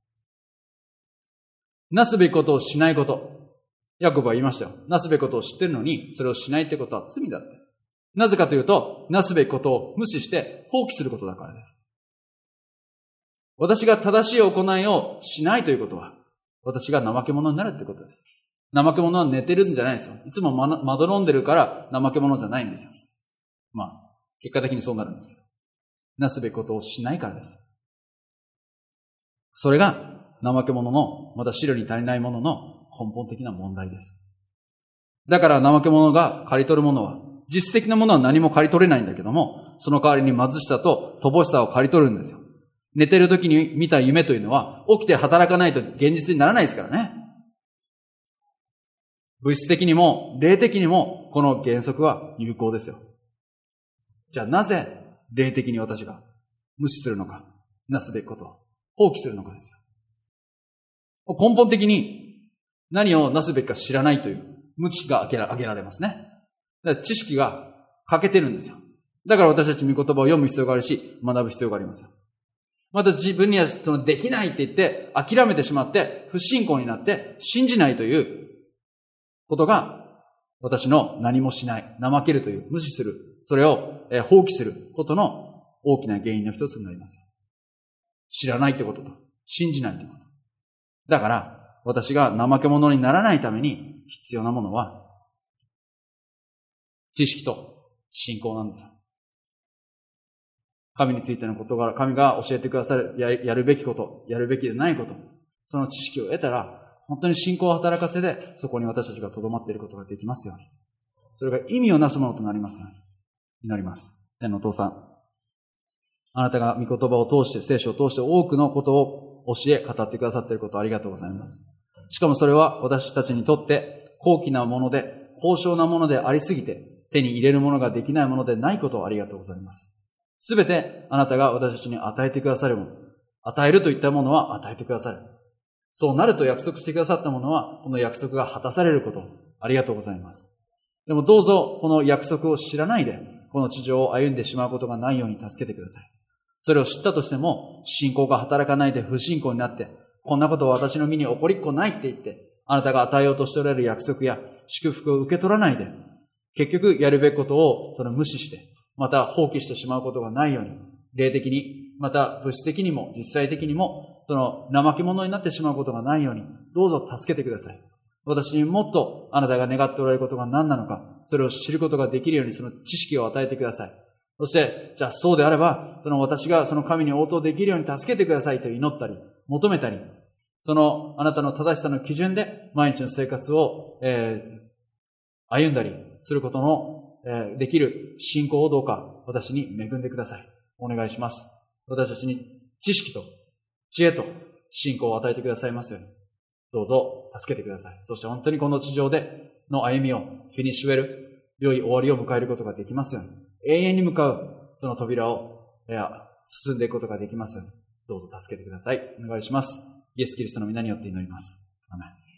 なすべきことをしないこと。ヤコブは言いましたよ。なすべきことを知ってるのに、それをしないってことは罪だって。なぜかというと、なすべきことを無視して放棄することだからです。私が正しい行いをしないということは、私が怠け者になるってことです。怠け者は寝てるんじゃないですよ。いつもま、まどろんでるから怠け者じゃないんですよ。まあ、結果的にそうなるんですけど。なすべきことをしないからです。それが、怠け者の、また資料に足りないものの根本的な問題です。だから怠け者が刈り取るものは、実質的なものは何も刈り取れないんだけども、その代わりに貧しさと乏しさを刈り取るんですよ。寝てる時に見た夢というのは、起きて働かないと現実にならないですからね。物質的にも、霊的にも、 も、この原則は有効ですよ。じゃあなぜ、霊的に私が無視するのか、なすべきことを放棄するのかですよ。根本的に何をなすべきか知らないという無知が挙げら、挙げられますね。だから知識が欠けてるんですよ。だから私たち御言葉を読む必要があるし、学ぶ必要がありますよ。また自分にはそのできないって言って諦めてしまって不信仰になって信じないということが私の何もしない、怠けるという無視する、それを放棄することの大きな原因の一つになります。知らないってことと信じないってこと。だから私が怠け者にならないために必要なものは知識と信仰なんですよ。神についてのことが、神が教えてくださる、や、やるべきこと、やるべきでないこと、その知識を得たら、本当に信仰を働かせて、そこに私たちが留まっていることができますように。それが意味をなすものとなりますように。祈ります。天のお父さん。あなたが御言葉を通して、聖書を通して多くのことを教え、語ってくださっていることをありがとうございます。しかもそれは私たちにとって高貴なもので、高尚なものでありすぎて、手に入れるものができないものでないことをありがとうございます。すべてあなたが私たちに与えてくださるもの、与えるといったものは与えてくださる。そうなると約束してくださったものは、この約束が果たされることをありがとうございます。でもどうぞこの約束を知らないで、この地上を歩んでしまうことがないように助けてください。それを知ったとしても、信仰が働かないで不信仰になって、こんなことは私の身に起こりっこないって言って、あなたが与えようとしておられる約束や祝福を受け取らないで、結局やるべきことをその無視して、また放棄してしまうことがないように、霊的に、また物質的にも実際的にも、その怠け者になってしまうことがないように、どうぞ助けてください。私にもっとあなたが願っておられることが何なのか、それを知ることができるようにその知識を与えてください。そして、じゃあそうであれば、その私がその神に応答できるように助けてくださいと祈ったり、求めたり、そのあなたの正しさの基準で毎日の生活を、えー、歩んだりすることのできる信仰をどうか私に恵んでください。お願いします。私たちに知識と知恵と信仰を与えてくださいますように。どうぞ助けてください。そして本当にこの地上での歩みをフィニッシュウェル、良い終わりを迎えることができますように。永遠に向かうその扉を進んでいくことができますように。どうぞ助けてください。お願いします。イエス・キリストの皆によって祈ります。アメン。